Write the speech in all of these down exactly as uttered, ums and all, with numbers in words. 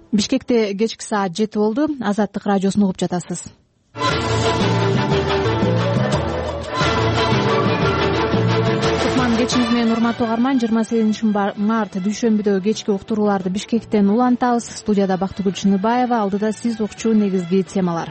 Бишкекте кечки саат жети болду. Азаттык радиосун угуп жатасыз. Кутман кечиңиз менен урматтуу угарман. жыйырма сегизинчи март дүйшөмбүдө кечки уктурууларды Бишкектен улантабыз. Студияда Бактыгүл Чыныбаева, алдыда сиз укчу негизги темалар.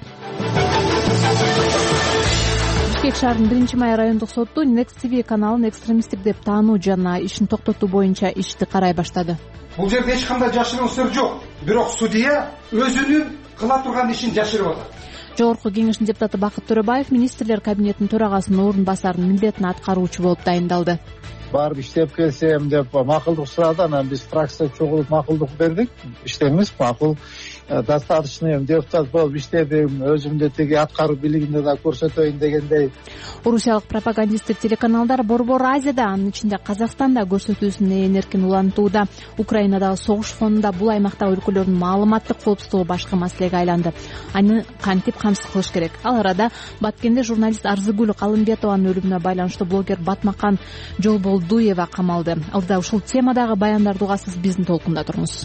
Бишкек шаарынын биринчи май райондук соту Next ти ви каналын экстремисттик деп таануу жана ишин токтотуу боюнча ишти карай баштады. Бул жерде эч кандай жашыруун сыр жок. Бирок судья өзүнүн кыла турган ишин жашырып атат. Жогорку кеңештин депутаты Бакыт Төрөбаев министрлер кабинетинин төрагасынын орун басарынын милдетин аткаруучу болуп дайындалды. Барып иштеп келсем деп макулдук сурады. Анан биз фракция чогулуп макулдук бердик. Иштеңиз макул, достаточно депутат болуп иштедим, өзүмдү тиги аткаруу бийлигинде да көрсөтөйүн дегендей. Орусиялык пропагандисттик телеканалдар Борбор Азияда, анын ичинде Казакстанда көрсөтүүсүн ээн эркин улантууда. Украинадагы согуш фонунда бул аймактагы өлкөлөрдүн маалыматтык коопсуздугу башкы маселеге айланды. Аны кантип камсыз кылыш керек? Ал арада Баткенде журналист Арзыгүл Калымбетованын өлүмүнө байланыштуу блогер Батмакан Жолболдуева камалды. Алда ушул темадагы баяндарды угасыз, биздин толкунда туруңуз.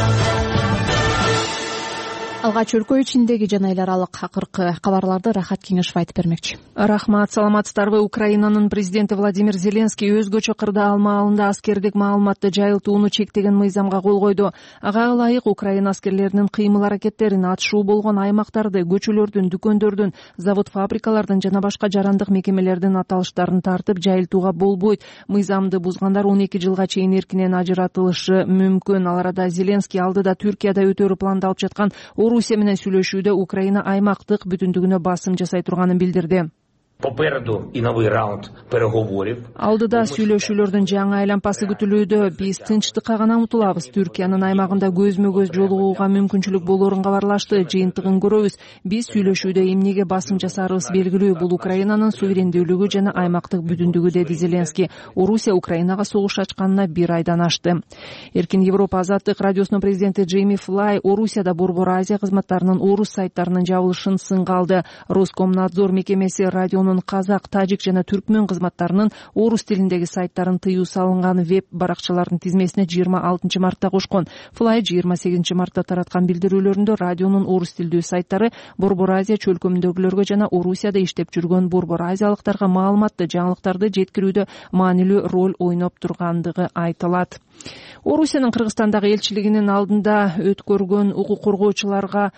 Алгач өлкө ичиндеги жана эл аралык акыркы кабарларды Рахат Кеңешев айтып бермекчи. Рахмат, саламатсыздарбы? Украинанын президенти Владимир Зеленский өзгөчө кырда алмаалында аскердик маалыматты жайылтууну чектеген мыйзамга кол койду. Ага ылайык Украина аскерлеринин кыймыл аракеттерин, атышуу болгон аймактарды, көчөлөрдүн, дүкөндөрдүн, завод фабрикалардын жана башка жарандык мекемелердин аталыштарын тартып жайылтууга болбойт. Мыйзамды бузгандар он эки жылга чейин эркинен ажыратылышы мүмкүн. Ал арада Зеленский алдыда Түркияда өтөрү пландалып жаткан Орусия менен сүйлөшүүдө Украина аймактык бүтүндүгүнө басым жасай турганын билдирди. Попереду и новый раунд переговоров. Алдыда сүйлөшүүлөрдүн жаңы айлампасы күтүлүүдө. Биз тынчтыкка гана умтулабыз. Түркиянын аймагында көзмө-көз жолугууга мүмкүнчүлүк болорун кабарлашты. Жыйынтыгын көрөбүз. Биз сүйлөшүүдө эмнеге басым жасарыбыз белгилүү. Бул Украинанын суверендүүлүгү жана аймактык бүтүндүгү, деди Зеленский. Орусия Украинага согуш ачканына бир айдан ашты. Эркин Европа азаттык радиосунун президенти Джейми Флай Орусияда Борбор Азия кызматтарынын орус сайттарынын жабылышын сынга алды. Роскомнадзор мекемеси радионун казак, тажик жана түркмөн кызматтарынын орус тилиндеги сайттарын тыюу салынган веб баракчалардын тизмесине жыйырма алтынчы мартта кошкон. Флай жыйырма сегизинчи мартта тараткан билдирүүлөрүндө радионун орус тилдүү сайттары Борбор Азия чөлкөмүндөгүлөргө жана Орусияда иштеп жүргөн борбор азиялыктарга маалыматты, жаңылыктарды жеткирүүдө маанилүү роль ойноп тургандыгы айтылат. Орусиянын Кыргызстандагы элчилигинин алдында өткөргөн укук коргоочуларга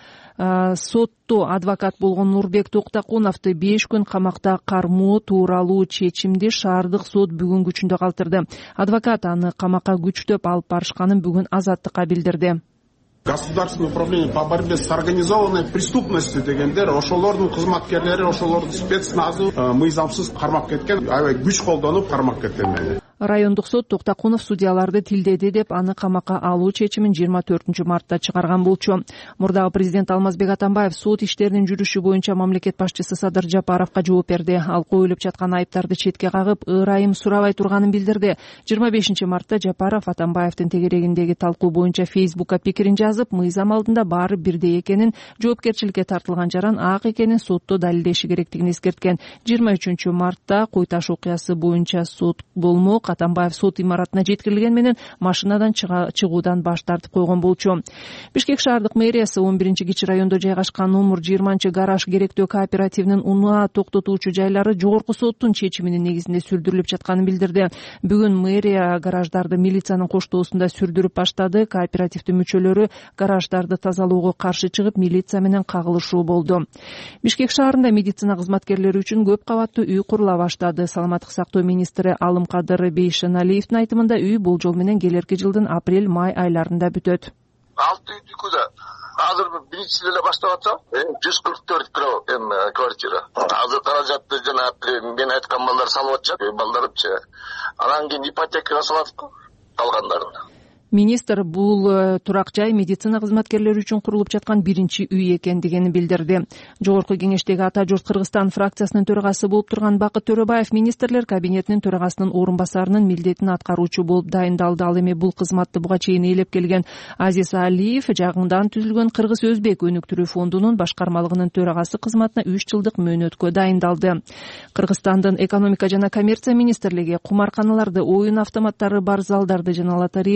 сотто адвокат болгон Нурбек Токтакуновду беш күн камакта кармоо тууралуу чечимди шаардык сот бүгүн күчүндө калтырды. Адвокат аны камакка күчтөп алып барышканын бүгүн Азаттыкка билдирди. Государственное управление по борьбе с организованной преступностью дегендер ошолордун кызматкерлери, ошолордун спецназы мыйзамсыз кармап кеткен, аябай күч колдонуп кармап кеткен. Райондук сот Токтакунов судьяларды тилдеди деп аны камакка алуу чечимин жыйырма төртүнчү мартта чыгарган болчу. Мурдагы президент Алмазбек Атамбаев сот иштеринин жүрүшү боюнча мамлекет башчысы Садыр Жапаровго жооп берди. Ал коюлуп жаткан айыптарды четке кагып, ырайым сурабай турганын билдирди. жыйырма бешинчи мартта Жапаров Атамбаевдин тегерегиндеги талкуу боюнча Фейсбукка пикирин жазып, мыйзам алдында баары бирдей экенин, жоопкерчиликке тартылган жаран ак экенин сотто далилдеши керектигин эскерткен. жыйырма үчүнчү мартта Кой Таш окуясы боюнча сот болмок. Атамбаев сот имаратына жеткирилген менен машинадан чыгуудан баш тартып койгон болчу. Бишкек шаардык мэриясы он биринчи кичи райондо жайгашкан номер жыйырманчы гараж керектөө кооперативинин унаа токтотуучу жайлары жогорку соттун чечиминин негизинде сүрдүрүлүп жатканын билдирди. Бүгүн мэрия гараждарды милициянын коштоосунда сүрдүрүп баштады. Кооперативдин мүчөлөрү гараждарды тазалоого каршы чыгып, милиция менен кагылышуу болду. Бишкек шаарында медицина кызматкерлери үчүн көп кабаттуу үй курула баштады. Саламаттык сактоо министри Алымкадыр Бейшеналиевдин айтымында үй болжол менен келерки жылдын апрель-май айларында бүтөт. алты үйдүкүдө азыр биринчи эле баштап атсам, жүз кырк төрт квартира. Азыр каражатты жана мен айткан балдар салып атышат, балдарымчы. Анан кийин ипотека салат калгандарын. Министр бул турак жай медицина кызматкерлери үчүн курулуп жаткан биринчи үй экендигин билдирди. Жогорку кеңештеги Ата журт Кыргызстан фракциясынын төрагасы болуп турган Бакыт Төрөбаев министрлер кабинетинин төрагасынын орун басарынын милдетин аткаруучу болуп дайындалды. Ал эми бул кызматты буга чейин ээлеп келген Азиз Алиев жагыңдан түзүлгөн Кыргыз-Өзбек өнүктүрүү фондунун башкармалыгынын төрагасы кызматына үч жылдык мөөнөткө дайындалды. Кыргызстандын экономика жана коммерция министрлиги кумарканаларды, оюн автоматтары бар залдарды жана лотереяларды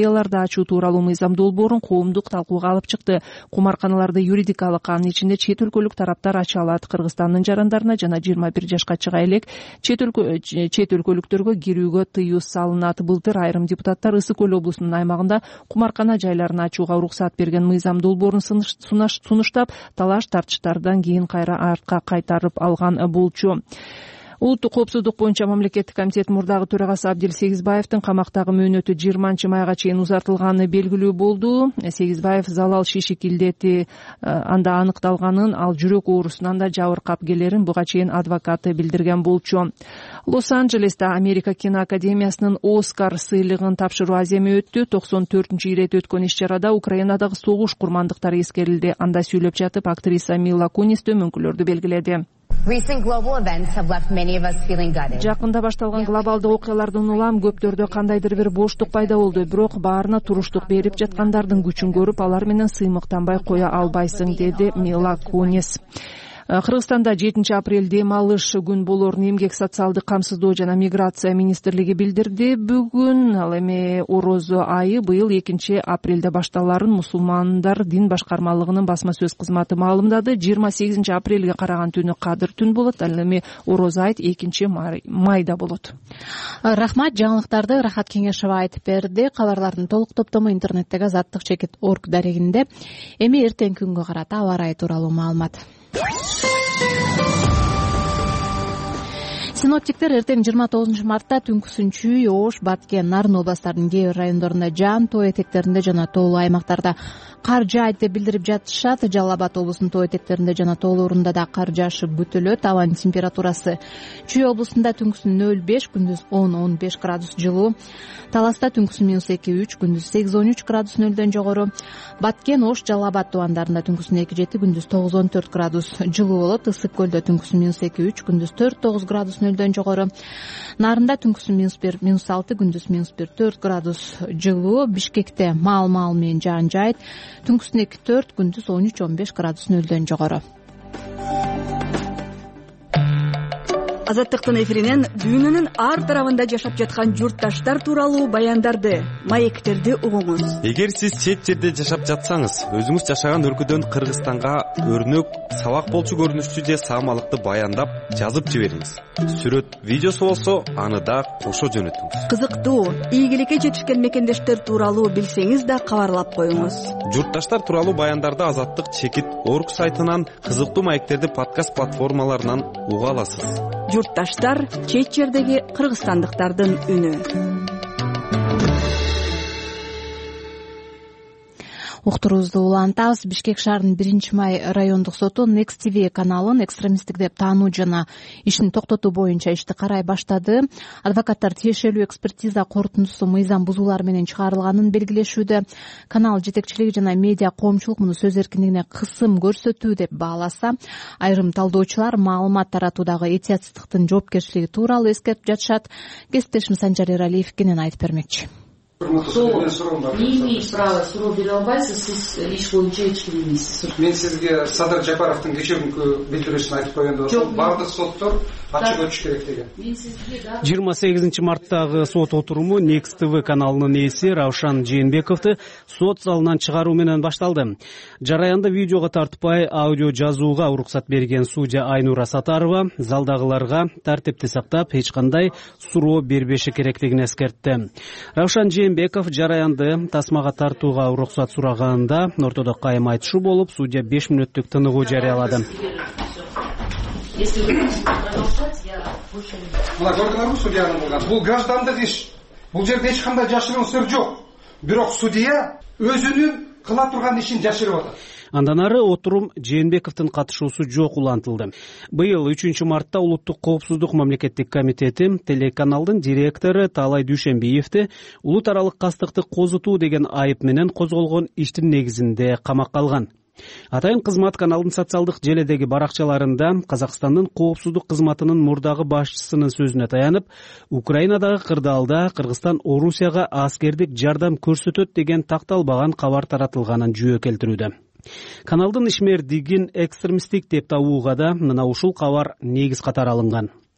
ачуу тууралуу мыйзам долбоорун коомдук талкууга алып чыкты. Кумарканаларды юридикалык, анын ичинде чет өлкөлүк тараптар ача алат. Кыргызстандын жарандарына жана жыйырма бир жашка чыга элек чет өлкөлүктөргө кирүүгө тыюу салынат. Былтыр айрым депутаттар Ысык Көл облусунун аймагында кумаркана жайларын ачууга уруксат берген мыйзам долбоорун сунуштап, талаш тартыштардан кийин кайра артка кайтарып алган болчу. Улуттук коопсуздук боюнча мамлекеттик комитет мурдагы төрагасы Абдил Сегизбаевдин камактагы мөөнөтү жыйырманчы майга чейин узартылганы белгилүү болду. Сегизбаев залал шишик илдети анда аныкталганын, ал жүрөк оорусунан да жабыркап келерин буга чейин адвокаты билдирген болчу. Лос-Анджелесте Америка киноакадемиясынын Оскар сыйлыгын тапшыруу аземи өттү. токсон төртүнчү ирет өткөн иш-чарада Украинадагы согуш курмандыктары эскерилди. Анда сүйлөп жатып актриса Мила Кунис төмөнкүлөрдү белгиледи. Жакында башталган глобалдык окуялардын улам көптөрдө кандайдыр бир боштук пайда болду. Бирок баарына туруштук берип жаткандардын күчүн көрүп, алар менен сыймыктанбай кое албайсың, деди Мила Кунис. Кыргызстанда жетинчи апрель дем алыш күн болоорун эмгек, социалдык камсыздоо жана миграция министрлиги билдирди. Бүгүн ал эми орозо айы быйыл экинчи апрелде башталарын мусулмандар дин башкармалыгынын басма сөз кызматы маалымдады. жыйырма сегизинчи апрелге караган түнү кадыр түн болот. Ал эми орозо айт экинчи майда болот. Рахмат, жаңылыктарды Рахат Кеңешова айтып берди. Кабарлардын толук топтому интернеттеги азаттык чекит точка орг дарегинде. Эми эртең күнгө карата аба ырайы тууралуу маалымат. Синоптиктер эртең жыйырма тогузунчу мартта түнкүсүн Чүй, Ош, Баткен, Нарын областарынын кээ бир райондорунда жаан, тоо этектеринде жана тоолуу аймактарда кар жаайт деп билдирип жатышат. Жалал Абад облусунун тоо этектеринде жана тоолорунда да кар жаашып күтүлөт. Абанын температурасы Чүй облусунда түнкүсүн нөл беш, күндүз он он беш градус жылуу. Таласта түнкүсүн минус эки үч, күндүз сегиз он үч градус нөлдөн жогору. Баткен, Ош, Жалал Абад тубандарында түнкүсүн эки жети, күндүз тогуз он төрт градус жылуу болот. Ысык Көлдө түнкүсүн минус эки үч, күндүз төрт тогуз градус нөлдөн жогору. Нарында түнкүсүн минус бир, минус алты, күндүз минус бир төрт градус жылуу. Бишкекте маал-маал менен жаан жаайт. Түнкүсүн эки төрт, күндүз он үч он беш градус нөлдөн жогору. Азаттыктын эфиринен дүйнөнүн ар тарабында жашап жаткан журтташтар тууралуу баяндарды, маектерди угуңуз. Эгер сиз чет жерде жашап жатсаңыз, өзүңүз жашаган өлкөдөн Кыргызстанга өрнөк, сабак болчу көрүнүштүү же саамалыкты баяндап жазып жибериңиз. Сүрөт, видеосу болсо, аны да кошо жөнөтүңүз. Кызыктуу, ийгиликке жетишкен мекендештер тууралуу билсеңиз да кабарлап коюңуз. Журтташтар тууралуу баяндарды Азаттык чекит точка орг сайтынан, кызыктуу маектерди подкаст платформаларынан уга аласыз. Журтташтар — чет жердеги кыргызстандыктардын үнү. Уктуруубузду улантабыз. Бишкек шаарынын биринчи май райондук соту Next ти ви каналын экстремисттик деп таануу жана ишин токтотуу боюнча ишти карай баштады. Адвокаттар тиешелүү экспертиза корутундусу мыйзам бузуулар менен чыгарылганын белгилешүүдө. Канал жетекчилиги жана медиа коомчулук муну сөз эркиндигине кысым көрсөтүү деп бааласа, айрым талдоочулар маалымат таратуудагы этиятсыздыктын жоопкерчилиги тууралуу эскертип жатышат. Кесиптешим Санжар Эралиев кенен айтып бермекчи. Не имеет права суроо бере албайсыз, сиз иш боюнча эч ким эмессиз. Мен сизге Садыр Жапаровдун кечээ күнкү билдирүүсүн айтып койгондо ошол бардык соттор ачык өтүш керек деген. жыйырма сегизинчи марттагы сот отуруму Next ти ви каналынын ээси Раушан Жээнбековду сот залынан чыгаруу менен башталды. Жараянды видеого тартпай аудио жазууга уруксат берген судья Айнура Сатарова залдагыларга тартипти сактап, эч кандай суроо бербеши керектигин эскертти. Раушан Жээнбеков жараянды тасмага тартууга уруксат сураганында ортодо кайым айтышуу болуп, судья беш мүнөттүк тыныгуу жарыялады. Мына көрдүңөрбү судьянын кылган? Бул граждандык иш. Бул жерде эч кандай жашыруун сыр жок. Бирок судья өзүнүн кыла турган ишин жашырып атат. Андан ары отурум Жээнбековдун катышуусу жок улантылды. Быйыл үчүнчү мартта Улуттук коопсуздук мамлекеттик комитети телеканалдын директору Таалай Дүйшенбиевди улут аралык кастыкты козутуу деген айып менен козголгон иштин негизинде камакка алган. Атайын кызмат каналдын социалдык желедеги баракчаларында Казакстандын коопсуздук кызматынын мурдагы башчысынын сөзүнө таянып, Украинадагы кырдаалда Кыргызстан Орусияга аскердик жардам көрсөтөт деген такталбаган кабар таратылганын жүйө келтирүүдө. Каналдын ишмердигин экстремисттик деп табууга да мына ушул кабар негиз катары алынган.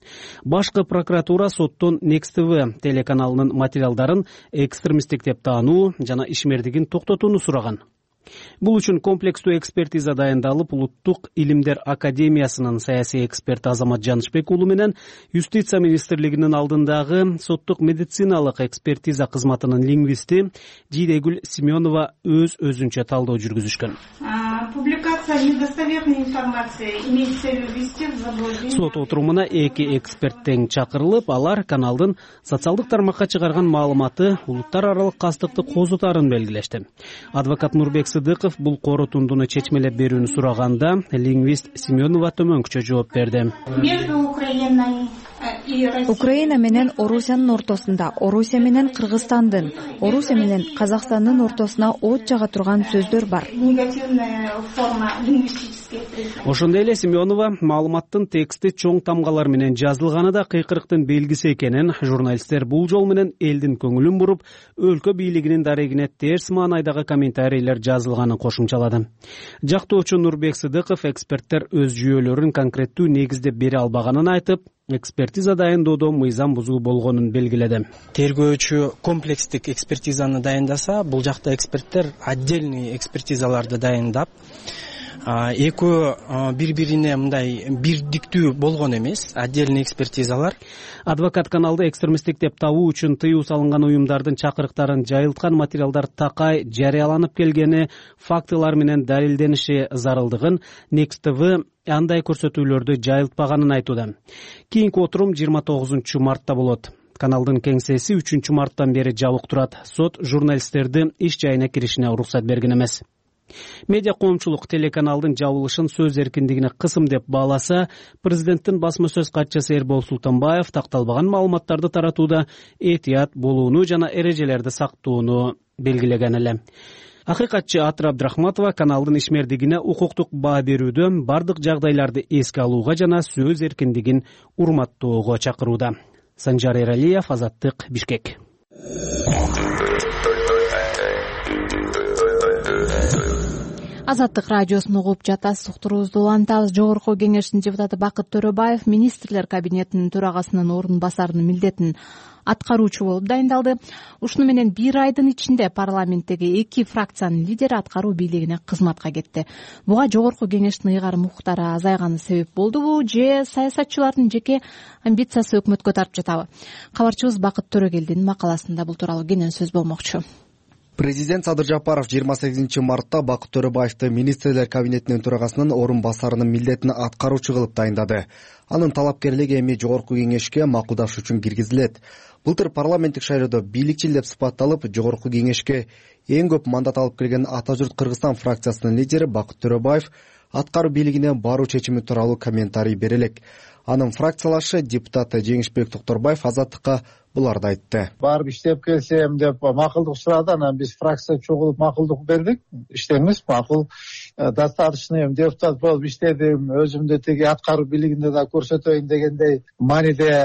Башкы прокуратура соттон Next ти ви телеканалынын материалдарын экстремисттик деп таануу жана ишмердигин токтотууну сураган. Бул үчүн комплекстүү экспертиза дайындалып, Улуттук илимдер академиясынын саясий эксперти Азамат Жанышбек уулу менен Юстиция министрлигинин алдындагы соттук медициналык экспертиза кызматынын лингвисти Жидегүл Семенова өз өзүнчө талдоо жүргүзүшкөн. Публикация недостоверной информации имеет целью ввести в заблуждение. Сот отурумуна эки эксперт тең чакырылып, алар каналдын социалдык тармакка чыгарган маалыматы улуттар аралык кастыкты козутарын белгилешти. Адвокат Нурбек Сыдыков бул корутундуну чечмелеп берүүнү сураганда, лингвист Семенова төмөнкүчө жооп берди. Между Украиной Украина менен Орусиянын ортосунда, Орусия менен Кыргызстандын, Орусия менен Казакстандын ортосуна от жага турган сөздөр бар. Негативная форма лингвистической. Ошондой эле Семенова маалыматтын тексти чоң тамгалар менен жазылганы да кыйкырыктын белгиси экенин, журналисттер бул жол менен элдин көңүлүн буруп, өлкө бийлигинин дарегине терс маанайдагы комментарийлер жазылганын кошумчалады. Жактоочу Нурбек Сыдыков эксперттер өз жүйөлөрүн конкреттүү негиздеп бере албаганын айтып, экспертиза дайындоодо мыйзам бузуу болгонун белгиледи. Тергөөчү комплекстик экспертизаны дайындаса, бул жакта эксперттер отдельный экспертизаларды дайындап, экөө бири-бирине мындай бирдиктүү болгон эмес, отдельный экспертизалар. Адвокат каналды экстремисттик деп табуу үчүн тыюу салынган уюмдардын чакырыктарын жайылткан материалдар такай жарыяланып келгени, фактылар менен далилдениши зарылдыгын Next ти ви андай көрсөтүүлөрдү жайылтпаганын айтууда. Кийинки отурум жыйырма тогузунчу мартта болот. Каналдын кеңсеси үчүнчү марттан бери жабык турат. Сот журналисттерди иш жайына киришине уруксат берген эмес. Медиа коомчулук телеканалдын жабылышын сөз эркиндигине кысым деп бааласа, президенттин басма сөз катчысы Эрбол Султанбаев такталбаган маалыматтарды таратууда этият болууну жана эрежелерди сактоону белгилеген эле. Акыйкатчы Атыр Абдрахматова каналдын ишмердигине укуктук баа берүүдө бардык жагдайларды эске алууга жана сөз эркиндигин урматтоого чакырууда. Санжар Эралиев, Азаттык, Бишкек. Азаттык радиосун угуп жатасыз, уктуруубузду улантабыз. Жогорку кеңештин депутаты Бакыт Төрөбаев министрлер кабинетинин төрагасынын орун басарынын милдетин аткаруучу болуп дайындалды. Ушуну менен бир айдын ичинде парламенттеги эки фракциянын лидери аткаруу бийлигине кызматка кетти. Буга жогорку кеңештин ыйгарым укуктары азайганы себеп болдубу же саясатчылардын жеке амбициясы өкмөткө тарип жатабы? Кабарчыбыз Бакыт Төрөгелдин макаласында бул тууралуу кенен сөз болмокчу. Президент Садыр Жапаров жыйырма сегизинчи мартта Бакыт Төрөбаевди министрлер кабинетинин төрагасынын орун басарынын милдетин аткаруучу кылып дайындады. Анын талапкерлиги эми жогорку кеңешке макулдаш үчүн киргизилет. Былтыр парламенттик шайлоодо бийликчил деп сыпатталып, жогорку кеңешке эң көп мандат алып келген Ата журт Кыргызстан фракциясынын лидери Бакыт Төрөбаев аткаруу бийлигине баруу чечими тууралуу комментарий бере элек. Анын фракциялашы депутаты Жеңишбек Токторбаев Азаттыкка буларды айтты. Барып иштеп келсем деп макулдук сурады, анан биз фракция чогулуп макулдук бердик. Иштемиз макул, достаточно депутат болуп иштедим, өзүмдү тиги аткаруу бийлигинде да көрсөтөйүн дегендей мааниде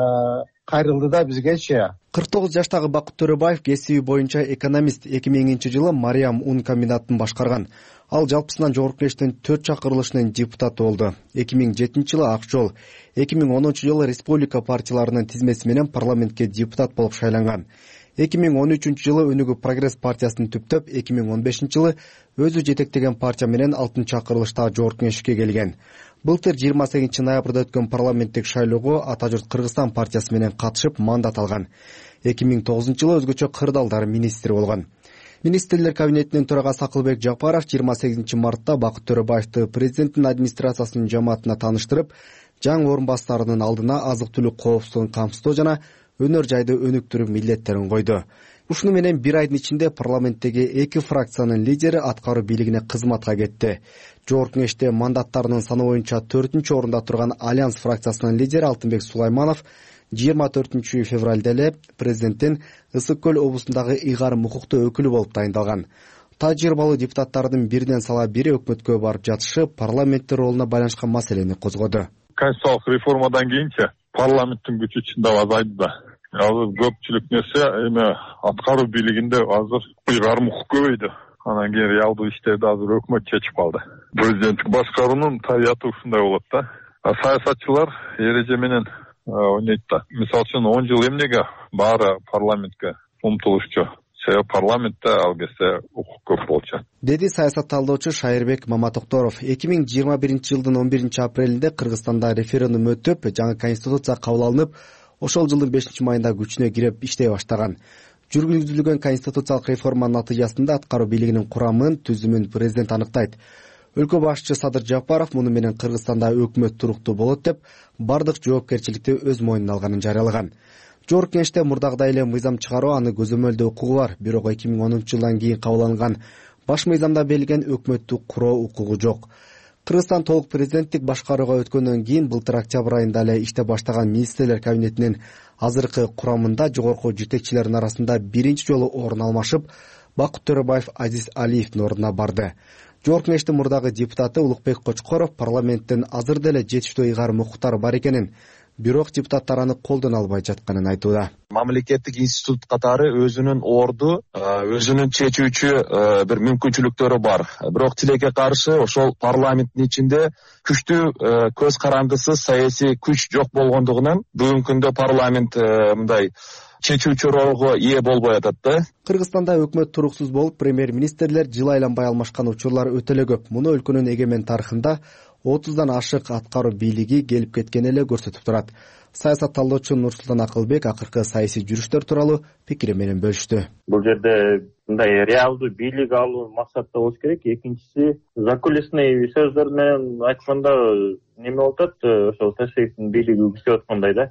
кайрылды да бизгечи. кырк тогуз жаштагы Бакыт Төрөбаев кесиби боюнча экономист, эки миңинчи жылы Мариам ун комбинатын башкарган. Ал жалпысынан жогорку кеңештин төрт чакырылышынын депутаты болду. эки миң жетинчи жылы Ак жол, эки миң онунчу жылы республика партияларынын тизмеси менен парламентке депутат болуп шайланган. эки миң он үчүнчү жылы Өнүгүү прогресс партиясын түптөп, эки миң он бешинчи жылы өзү жетектеген партия менен алтынчы чакырылышта жогорку кеңешке келген. Былтыр жыйырма сегизинчи ноябрда өткөн парламенттик шайлоого Ата журт Кыргызстан партиясы менен катышып мандат алган. эки миң тогузунчу жылы өзгөчө кырдаалдар министри болгон. Министрлер кабинетинин төрагасы Акылбек Жапаров жыйырма сегизинчи мартта Бакыт Төрөбаевди президенттин администрациясынын жамаатына тааныштырып, жаңы орун басарынын алдына азык-түлүк коопсуздугун камсыздоо жана өнөр жайды өнүктүрүү милдеттерин койду. Ушуну менен бир айдын ичинде парламенттеги эки фракциянын лидери аткаруу бийлигине кызматка кетти. Жогорку кеңеште мандаттарынын саны боюнча төртүнчү орунда турган Альянс фракциясынын лидери Алтынбек Сулайманов жыйырма төртүнчү февралда эле президенттин Ысык көл облусундагы ыйгарым укуктуу өкүлү болуп дайындалган. Тажрыйбалуу депутаттардын биринен сала бири өкмөткө барып жатышы парламенттин ролуна байланышкан маселени козгоду. Конституциялык реформадан кийинчи парламенттин күчү чындап азайды да. Азыр көпчүлүк нерсе эми аткаруу бийлигинде азыр ыйгарым укук көбөйдү. Анан кийин реалдуу иштерди азыр өкмөт чечип калды. Президенттик башкаруунун табияты ушундай болот да. Саясатчылар эреже менен ойнойт да. Мисалы үчүн он жыл эмнеге баары парламентке умтулушчу? Себеби парламентте ал кезде укук көп болчу, деди саясат талдоочу Шайырбек Маматокторов. эки миң жыйырма биринчи жылдын он биринчи апрелинде Кыргызстанда референдум өтүп, жаңы конституция кабыл алынып, ошол жылдын бешинчи майында күчүнө кирип иштей баштаган. Жүргүзүлгөн конституциялык реформанын натыйжасында аткаруу бийлигинин курамын, түзүмүн президент аныктайт. Өлкө башчысы Садыр Жапаров муну менен Кыргызстанда өкмөт туруктуу болот деп, бардык жоопкерчиликти өз мойнуна алганын жарыялаган. Жогорку Кеңеште мурдагыдай эле мыйзам чыгаруу аны көзөмөлдөө укугу бар, бирок эки миң онунчу жылдан кийин кабыл алынган баш мыйзамда берилген өкмөттү куруу укугу жок. Кыргызстан толук президенттик башкарууга өткөндөн кийин былтыр октябрь айында эле иштеп баштаган министрлер кабинетинин азыркы курамында жогорку жетекчилердин арасында биринчи жолу орун алмашып, Бакыт Төрөбаев Азиз Алиевдин ордуна барды. Жогорку Кеңештин мурдагы депутаты Улукбек Кочкоров парламенттин азыр деле жетиштүү ыйгарым укуктары бар экенин, бирок депутаттар аны колдоно албай жатканын айтууда. Мамлекеттик институт катары өзүнүн орду, өзүнүн чечүүчү бир мүмкүнчүлүктөрү бар. Бирок тилекке каршы ошол парламенттин ичинде күчтүү көз карандысыз саясий күч жок болгондугунан бүгүнкү күндө парламент мындай чечүүчү ролго ээ болбой атат да. Кыргызстанда өкмөт туруксуз болуп, премьер-министрлер жыл айланбай алмашкан учурлар өтө эле көп. Муну өлкөнүн эгемен тарыхында отуздан ашык аткаруу бийлиги келип кеткен эле көрсөтүп турат. Саясат талдоочу Нурсултан Акылбек акыркы саясий жүрүштөр тууралуу пикири менен бөлүштү. Бул жерде мындай реалдуу бийлик алуу максатта болуш керек. Экинчиси, закулисный сөздөр менен айтканда неме болуп атат, ошол Ташкенттин бийлиги күчөп аткандай да.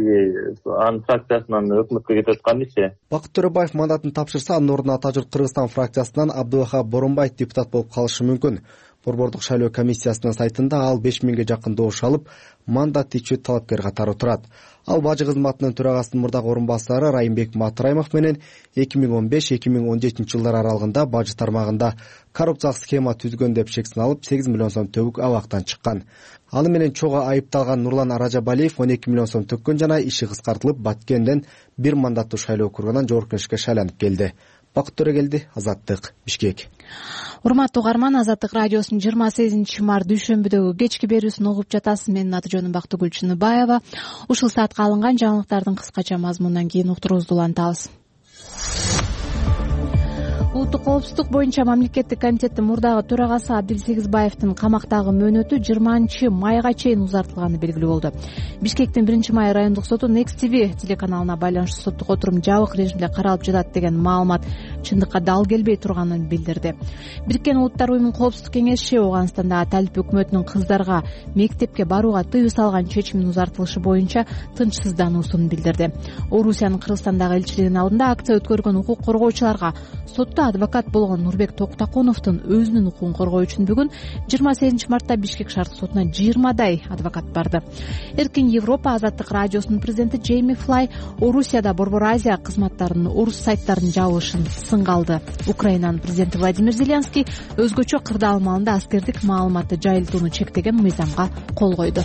Анын фракциясынан өкмөткө кетип аткан иши. Бакыт Төрөбаев мандатын тапшырса, анын ордуна Ата журт Кыргызстан фракциясынан Абдыбака Боронбаев депутат болуп калышы мүмкүн. Борбордук шайлоо комиссиясынын сайтында ал беш миңге жакын добуш алып, мандат ичүү талапкер катары турат. Ал бажы кызматынын төрагасынын мурдагы орун басары Райымбек Матраимов менен эки миң он беш эки миң он жетинчи жылдар аралыгында бажы тармагында коррупциялык схема түзгөн деп шексин алып, сегиз миллион сом төгүп абактан чыккан. Аны менен чогуу айыпталган Нурлан Аражабалиев он эки миллион сом төккөн жана иши кыскартылып, Баткенден бир мандаттуу шайлоо округунан Жогорку Кеңешке шайланып келди. Бакыт Төрөгелди, Азаттык, Бишкек. Урматтуу угарман, Азаттык радиосунун жыйырма сегизинчи март дүйшөмбүдөгү кечки берүүсүн угуп жатасыз. Менин аты жөнүм Бактыгүл Чыныбаева. Ушул саатка алынган жаңылыктардын кыскача мазмунунан кийин уктуруубузду улантабыз. Улуттук коопсуздук боюнча мамлекеттик комитеттин мурдагы төрагасы Абдил Сегизбаевдин камактагы мөөнөтү жыйырманчы майга чейин узартылганы белгилүү болду. Бишкектин биринчи май райондук соту Next ти ви телеканалына байланыштуу соттук отурум жабык режимде каралып жатат деген маалымат чындыкка дал келбей турганын билдирди. Бириккен Улуттар уюмунун коопсуздук кеңеши Ооганстандагы Талип өкмөтүнүн кыздарга мектепке барууга тыюу салган чечиминин узартылышы боюнча тынчсыздануусун билдирди. Орусиянын Кыргызстандагы элчилигинин алдында акция өткөргөн укук коргоочуларга сотто адвокат болгон Нурбек Токтакуновдун өзүнүн укугун коргоо үчүн бүгүн жыйырма сегизинчи мартта Бишкек шаардык сотуна жыйырмадай адвокат барды. Эркин Европа Азаттык радиосунун президенти Джейми Флай Орусияда Борбор Азия кызматтарынын орус сайттарынын жабылышын сынга алды. Украинанын президенти Владимир Зеленский өзгөчө кырдаал маалында аскердик маалыматты жайылтууну чектеген мыйзамга кол койду.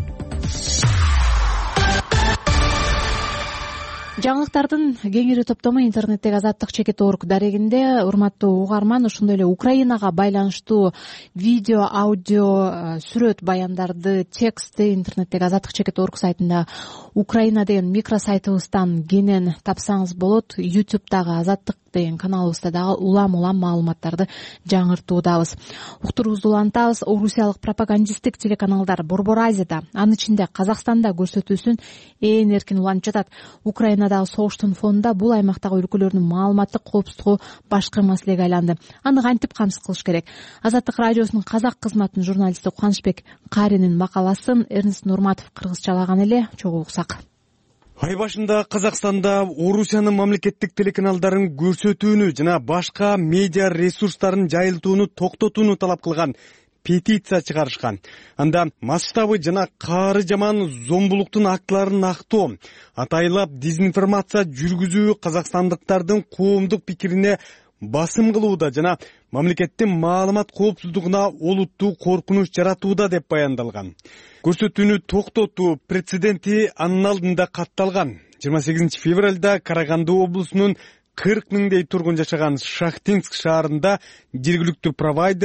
Жаңылыктардын кеңири топтому интернеттеги Азаттык чекит орг дарегинде. Урматтуу угарман, ошондой эле Украинага байланыштуу видео, аудио, сүрөт баяндарды, текстти интернеттеги Азаттык чекит орг сайтында Украина деген микросайтыбыздан кенен тапсаңыз болот. YouTube'дагы Азаттык деген каналыбызда дагы улам-улам маалыматтарды жаңыртуудабыз. Уктуруубузду улантабыз. Орусиялык пропагандисттик телеканалдар Борбор Азияда, анын ичинде Казакстанда көрсөтүүсүн ээн эркин улантып жатат. Украинадагы согуштун фонунда бул аймактагы өлкөлөрдүн маалыматтык коопсуздугу башкы маселеге айланды. Аны кантип камсыз кылыш керек? Азаттык радиосунун казак кызматынын журналисти Кубанычбек Каринин макаласын Эрнест Нурматов кыргызчалаган эле, чогуу уксак. Ай башында Казакстанда Орусиянын мамлекеттик телеканалдарын көрсөтүүнү жана башка медиа ресурстарын жайылтууну токтотууну талап кылган петиция чыгарышкан. Анда масштабы жана каары жаман зомбулуктун актыларын актоо, атайлап дезинформация жүргүзүү казакстандыктардын коомдук пикирине басым кылууда жана мамлекеттин маалымат коопсуздугуна олуттуу коркунуч жаратууда деп баяндалган. Көрсөтүүнү токтотуу прецеденти анын алдында катталган. жыйырма сегизинчи февралда Караганды облусунун кырк миңдей тургун жашаган Шахтинск шаарында жергиликтүү провайдер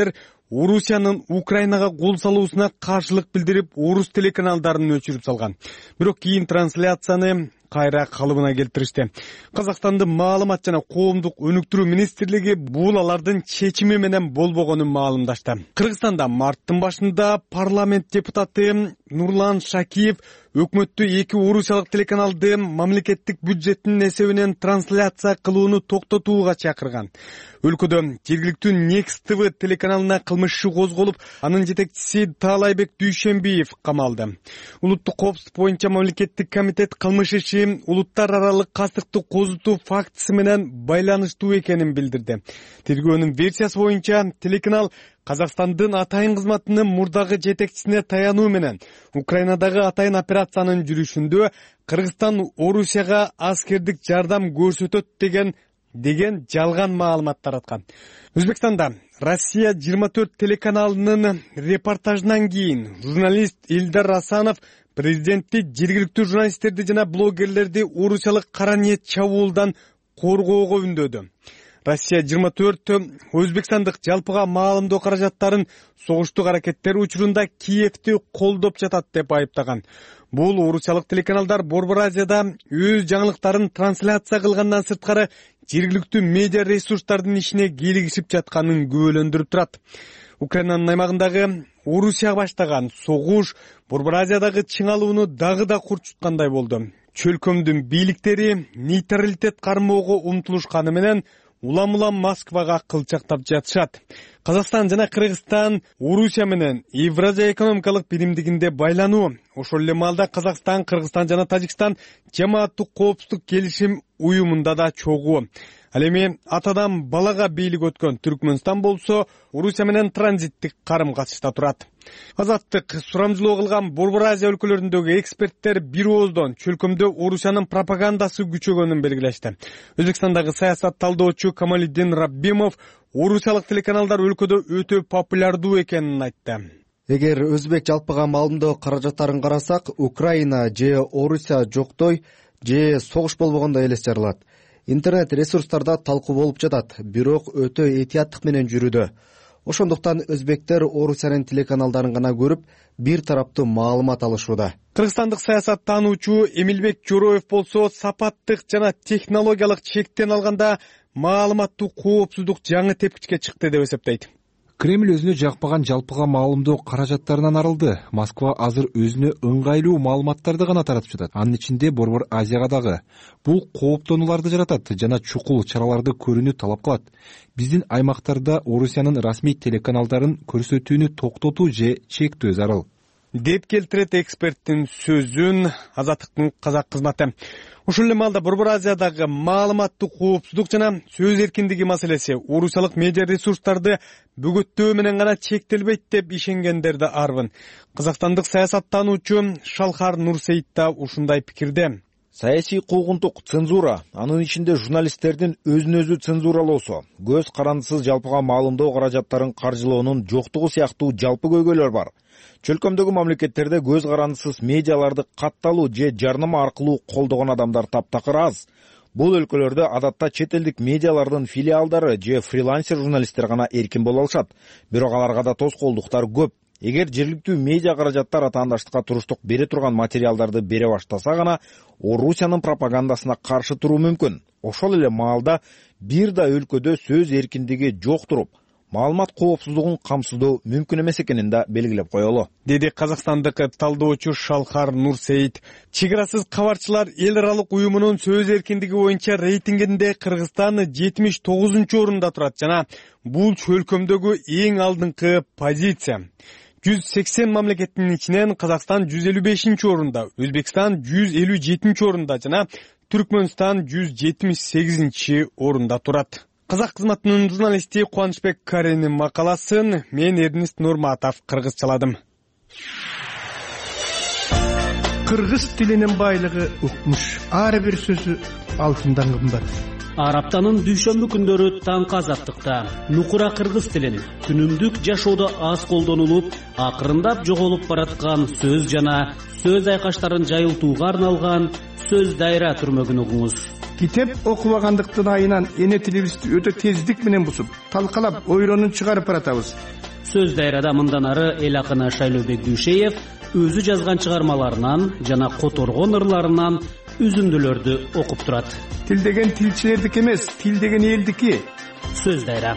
Орусиянын Украинага кол салуусуна каршылык билдирип, орус телеканалдарын өчүрүп салган. Бирок кийин трансляцияны кайра калыбына келтиришти. Казакстандын маалымат жана коомдук өнүктүрүү министрлиги бул алардын чечими менен болбогонун маалымдашты. Кыргызстанда марттын башында парламент депутаты Нурлан Шакиев өкмөттү эки орусиялык телеканалды мамлекеттик бюджеттин эсебинен трансляция кылууну токтотууга чакырган. Өлкөдө жергиликтүү Next ти ви телеканалына кылмыш иши козголуп, анын жетекчиси Таалайбек Дүйшөнбиев камалды. Улуттук коопсуздук боюнча мамлекеттик комитет кылмыш иши улуттар аралык кастыкты козутуу фактысы менен байланыштуу экенин билдирди. Тергөөнүн версиясы боюнча телеканал Казакстандын атайын кызматынын мурдагы жетекчисине таянуу менен Украинадагы атайын операциянын жүрүшүндө Кыргызстан Орусияга аскердик жардам көрсөтөт деген деген жалган маалымат тараткан. Өзбекстанда Россия жыйырма төрт телеканалынын репортажынан кийин журналист Илдар Расанов президентти жергиликтүү журналисттерди жана блогерлерди орусиялык кара ниет чабуулдан коргоого үндөдү. Россия жыйырма төрт өзбекстандык жалпыга маалымдоо каражаттарын согуштук аракеттер учурунда Киевти колдоп жатат деп айыптаган. Бул орусиялык телеканалдар Борбор Азияда өз жаңылыктарын трансляция кылгандан сырткары жергиликтүү медиа ресурстардын ишине кийлигишип жатканын күбөлөндүрүп турат. Украинанын аймагындагы Орусия баштаган согуш Борбор Азиядагы чыңалууну дагы да курчуткандай болду. Чөлкөмдүн бийликтери нейтралитет кармоого умтулушканы менен улам-улам Москвага кылчактап жатышат. Казакстан жана Кыргызстан Орусия менен Евразия экономикалык биримдигинде байлануу. Ошол эле маалда Казакстан, Кыргызстан жана Тажикстан жамааттык коопсуздук келишим уюмунда да чогуу. Ал эми атадан балага бийлик өткөн Түркмөнстан болсо Орусия менен транзиттик карым-катышта турат. Азаттык сурамжылоо кылган Борбор Азия өлкөлөрүндөгү эксперттер бир ооздон чөлкөмдө Орусиянын пропагандасы күчөгөнүн белгилешти. Өзбекстандагы саясат талдоочу Камалиддин Раббимов орусиялык телеканалдар өлкөдө өтө популярдуу экенин айтты. Эгер өзбек жалпыга маалымдоо каражаттарын карасак, Украина же Орусия жоктой же согуш болбогондой элес жарылат. Интернет ресурстарда талкуу болуп жатат, бирок өтө этияттык менен жүрүүдө. Ошондуктан өзбектер Орусиянын телеканалдарын гана көрүп, бир тараптуу маалымат алышууда. Кыргызстандык саясаттануучу Эмилбек Жороев болсо сапаттык жана технологиялык чектен алганда маалыматтуу коопсуздук жаңы тепкичке чыкты деп эсептейт. Кремль өзүнө жакпаган жалпыга маалымдоо каражаттарынан арылды. Москва азыр өзүнө ыңгайлуу маалыматтарды гана таратып жатат. Анын ичинде Борбор Азияга дагы. Бул кооптонууларды жаратат жана чукул чараларды көрүүнү талап кылат. Биздин аймактарда Орусиянын расмий телеканалдарын көрсөтүүнү токтотуу же чектөө зарыл деп келтирет эксперттин сөзүн Азаттыктын казак кызматы. Ошол эле маалда Борбор Азиядагы маалыматтуу коопсуздук жана сөз эркиндиги маселеси орусиялык медиа ресурстарды бөгөттөө менен гана чектелбейт деп ишенгендер да арбын. Казакстандык саясаттануучу Шалхар Нурсейит да ушундай пикирде. Саясий куугунтук, цензура, анын ичинде журналисттердин өзүн өзү цензуралоосу, көз карандысыз жалпыга маалымдоо каражаттарын каржылоонун жоктугу сыяктуу жалпы көйгөйлөр бар. Чөлкөмдөгү мамлекеттерде көз карандысыз медиаларды катталуу же жарнама аркылуу колдогон адамдар таптакыр аз. Бул өлкөлөрдө адатта чет элдик медиалардын филиалдары же фрилансер журналисттер гана эркин боло алышат. Бирок аларга да тоскоолдуктар көп. Эгер жергиликтүү медиа каражаттар атаандаштыкка туруштук бере турган материалдарды бере баштаса гана Орусиянын пропагандасына каршы туруу мүмкүн. Ошол эле маалда бир да өлкөдө сөз эркиндиги жок туруп, маалымат коопсуздугун камсыздоо мүмкүн эмес экенин да белгилеп коелу, деди казакстандык талдоочу Шалхар Нурсейит. Чек арасыз кабарчылар эл аралык уюмунун сөз эркиндиги боюнча рейтингинде Кыргызстан жетимиш тогузунчу орунда турат жана бул чөлкөмдөгү эң алдыңкы позиция. жүз сексен мамлекеттин ичинен Казакстан жүз элүү бешинчи орунда, Өзбекстан жүз элүү жетинчи орунда жана Түркмөнстан жүз жетимиш сегизинчи орунда турат. Казак кызматынын журналисти Кубанычбек Каренин макаласын мен Эрнист Нурматов кыргызчаладым. Кыргыз тилинин байлыгы укмуш. Ар бир сөзү алтындан кымбат. Араптанын дүйшөмбү күндөрү таңкы азаттыкта нукура кыргыз тилин күнүмдүк жашоодо аз колдонулуп, акырындап жоголуп бараткан сөз жана сөз айкаштарын жайылтууга арналган сөз дайра түрмөгүн угуңуз. Китеп окубагандыктын айынан эне тилибизди өтө тездик менен бусуп, талкалап, ойронун чыгарып баратабыз. сөз дайрада мындан ары эл акыны Шайлообек Дүйшеев өзү жазган чыгармаларынан жана которгон ырларынан үзүндүлөрдү окуп турат. Тил деген тилчилердики эмес, тил деген элдики. Сөз дайра.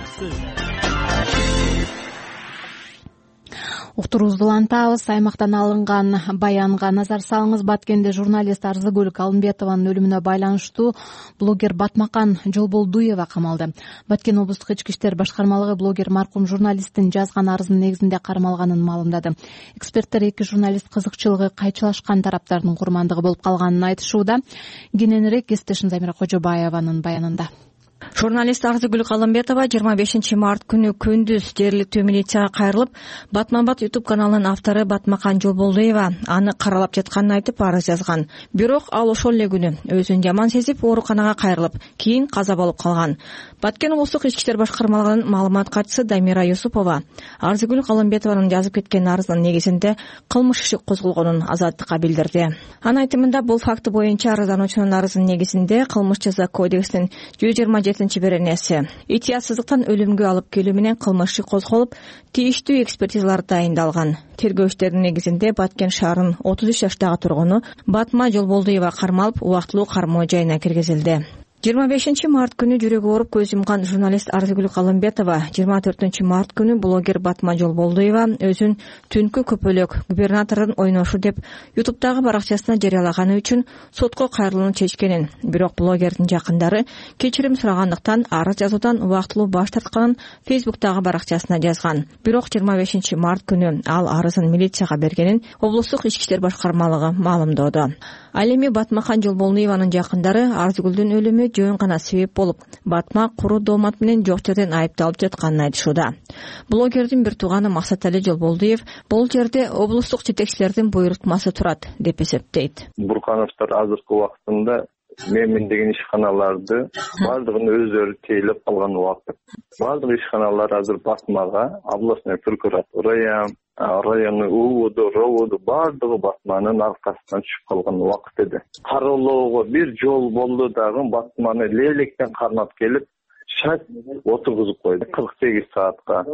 Уктуруубузду улантабыз. Аймактан алынган баянга назар салыңыз. Баткенде журналист Арзыгүл Калымбетованын өлүмүнө байланыштуу блогер Батмакан Жолболдуева камалды. Баткен облустук ички иштер башкармалыгы блогер маркум журналисттин жазган арызынын негизинде кармалганын маалымдады. Эксперттер эки журналист кызыкчылыгы кайчылашкан тараптардын курмандыгы болуп калганын айтышууда. Кененирээк кесиптешим Замира Кожобаеванын баянында. Журналист Арзыгүл Калымбетова жыйырма бешинчи март күнү күндүз жергиликтүү милицияга кайрылып, Батман-бат YouTube каналынын автору Батмакан Жолболдуева аны каралап жатканын айтып арыз жазган. Бирок ал ошол эле күнү өзүн жаман сезип ооруканага кайрылып, кийин каза болуп калган. Баткен облустук ички иштер башкармалыгынын маалымат катчысы Дамира Юсупова Арзыгүл Калымбетованын жазып кеткен арызынын негизинде кылмыш иши козголгонун Азаттыкка билдирди. Анын айтымында бул факты боюнча арыздануучунун арызынын негизинде Кылмыш жаза кодексинин жүз жыйырма жетинчи беренеси этиятсыздыктан өлүмгө алып келүү менен кылмыш иши козголуп, тийиштүү экспертизалар дайындалган. Тергөө иштеринин негизинде Баткен шаарынын отуз үч жаштагы тургуну Батма Жолболдуева кармалып, убактылуу кармоо жайына киргизилди. жыйырма бешинчи март күнү жүрөгү ооруп көз жумган журналист Арзыгүл Калымбетова жыйырма төртүнчү март күнү блогер Батма Жолболдуева өзүн түнкү көпөлөк губернатордун ойношу деп ютубтагы баракчасына жарыялаганы үчүн сотко кайрылууну чечкенин, бирок блогердин жакындары кечирим сурагандыктан арыз жазуудан убактылуу баш тартканын Фейсбуктагы баракчасына жазган. Бирок жыйырма бешинчи март күнү ал арызын милицияга бергенин облустук ички иштер башкармалыгы маалымдоодо. Ал эми Батмакан Жолболдуеванын жакындары Арзыгүлдүн өлүмү жөн гана себеп болуп, Батма куру доомат менен жок жерден айыпталып жатканын айтышууда. Блогердин бир тууганы Максатали Жолболдуев бул жерде облустук жетекчилердин буйрутмасы турат деп эсептейт. Буркановдор азыркы убактында менин деген ишканаларды баардыгын өздөрү тейлеп калган убакыт. Баардык ишканалар азыр Батмага, областной прокуратурага, району УУДу, РОУДу баардыгы Батманын аркасынан түшүп калган убакыт эди. Кароолоого бир жол болду дагы Батманы лейлектен кармап келип, шат отургузуп койду кырк сегиз саатка.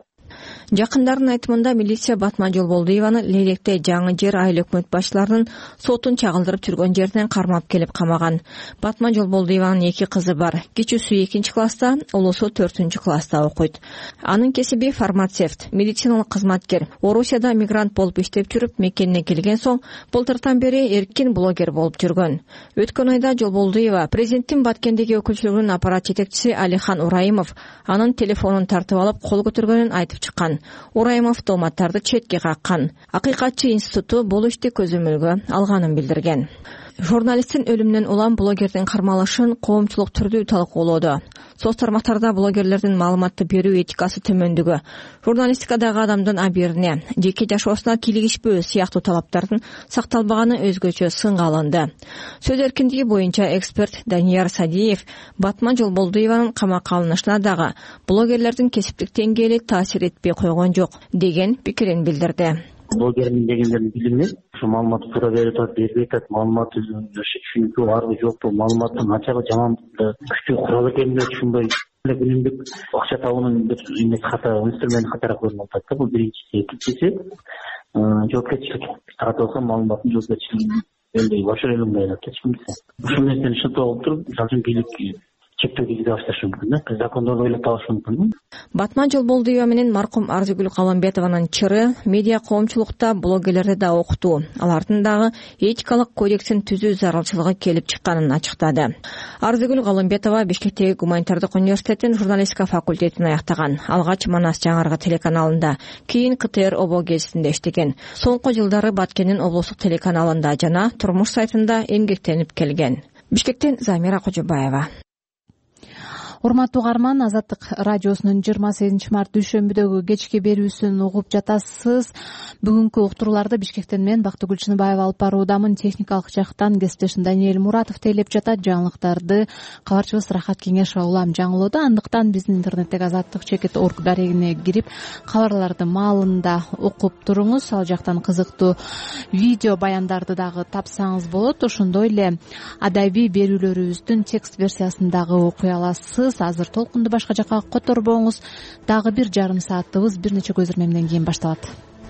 Жакындардын айтымында милиция Батма Жолболдуеваны лейлекте жаңы жер айыл өкмөт башчыларынын сотун чагылдырып жүргөн жеринен кармап келип камаган. Батма Жолболдуеванын эки кызы бар. Кичүүсү экинчи класста, улусу төртүнчү класста окуйт. Анын кесиби фармацевт, медициналык кызматкер. Орусияда мигрант болуп иштеп жүрүп, мекенине келген соң былтыртан бери эркин блогер болуп жүргөн. Өткөн айда Жолболдуева президенттин Баткендеги өкүлчүлүгүнүн аппарат жетекчиси Алихан Ураимов анын телефонун тартып алып кол көтөргөнүн айтып чыккан. Ураимов дооматтарды четке каккан. Акыйкатчы институту бул ишти көзөмөлгө алганын билдирген. Журналисттин өлүмүнөн улам блогердин кармалышын коомчулук түрдүү талкуулоодо. Соц тармактарда блогерлердин маалыматты берүү этикасы төмөндүгү, журналистикадагы адамдын абийирине, жеке жашоосуна кийлигишпөө сыяктуу талаптардын сакталбаганы өзгөчө сынга алынды. Сөз эркиндиги боюнча эксперт Данияр Садиев Батма Жолболдуеванын камакка алынышына дагы блогерлердин кесиптик деңгээли таасир этпей койгон жок деген пикирин билдирди. Блогердин дегендердин билими ушу маалыматты туура берип атат, бербей атат, маалымат түшүнүкү барбы жокпу, маалыматтын ачагы жаман күчтүү курал экенин түшүнбөй күнүмдүк акча табуунун бир эмес ката инструмент катары көрүнүп атат да. Бул биринчиси. Экинчиси жоопкерчилик таратылса маалыматтын жоопкерчилигин элдей ошол эле мындай кетиш мүмкүн. Ушул нерсени шынтып алып туруп, мисалы үчүн бийлик чектөө кийгизе башташы мүмкүн да. Закондорду ойлоп табышы мүмкүн. Батма Жолболдуева менен маркум Арзыгүл Калымбетованын чыры медиа коомчулукта блогерлерди да окутуу, алардын дагы этикалык кодексин түзүү зарылчылыгы келип чыкканын ачыктады. Арзыгүл Калымбетова Бишкектеги гуманитардык университеттин журналистика факультетин аяктаган. Алгач Манас Жаңарга телеканалында, кийин КТР ОБО гезитинде иштеген. Соңку жылдары Баткендин облустук телеканалында жана Турмуш сайтында эмгектенип келген. Бишкектен Замира Кожобаева. Урматтуу угарман, Азаттык радиосунун жыйырма сегизинчи март дүйшөмбүдөгү кечки берүүсүн угуп жатасыз. Бүгүнкү уктурууларды Бишкектен мен Бактыгүл Чыныбаева алып баруудамын. Техникалык жактан кесиптешим Даниэль Муратов тейлеп жатат. Жаңылыктарды кабарчыбыз Рахат Кеңешова улам жаңылоодо. Андыктан биздин интернеттеги азаттык чекит орг дарегине кирип, кабарларды маалында окуп туруңуз. Ал жактан кызыктуу видео баяндарды дагы тапсаңыз болот. Ошондой эле адабий берүүлөрүбүздүн текст версиясын дагы окуй аласыз. жатасыз. Азыр толкунду башка жакка которбоңуз. Дагы бир жарым саатыбыз бир нече көзөрмөмдөн кийин башталат.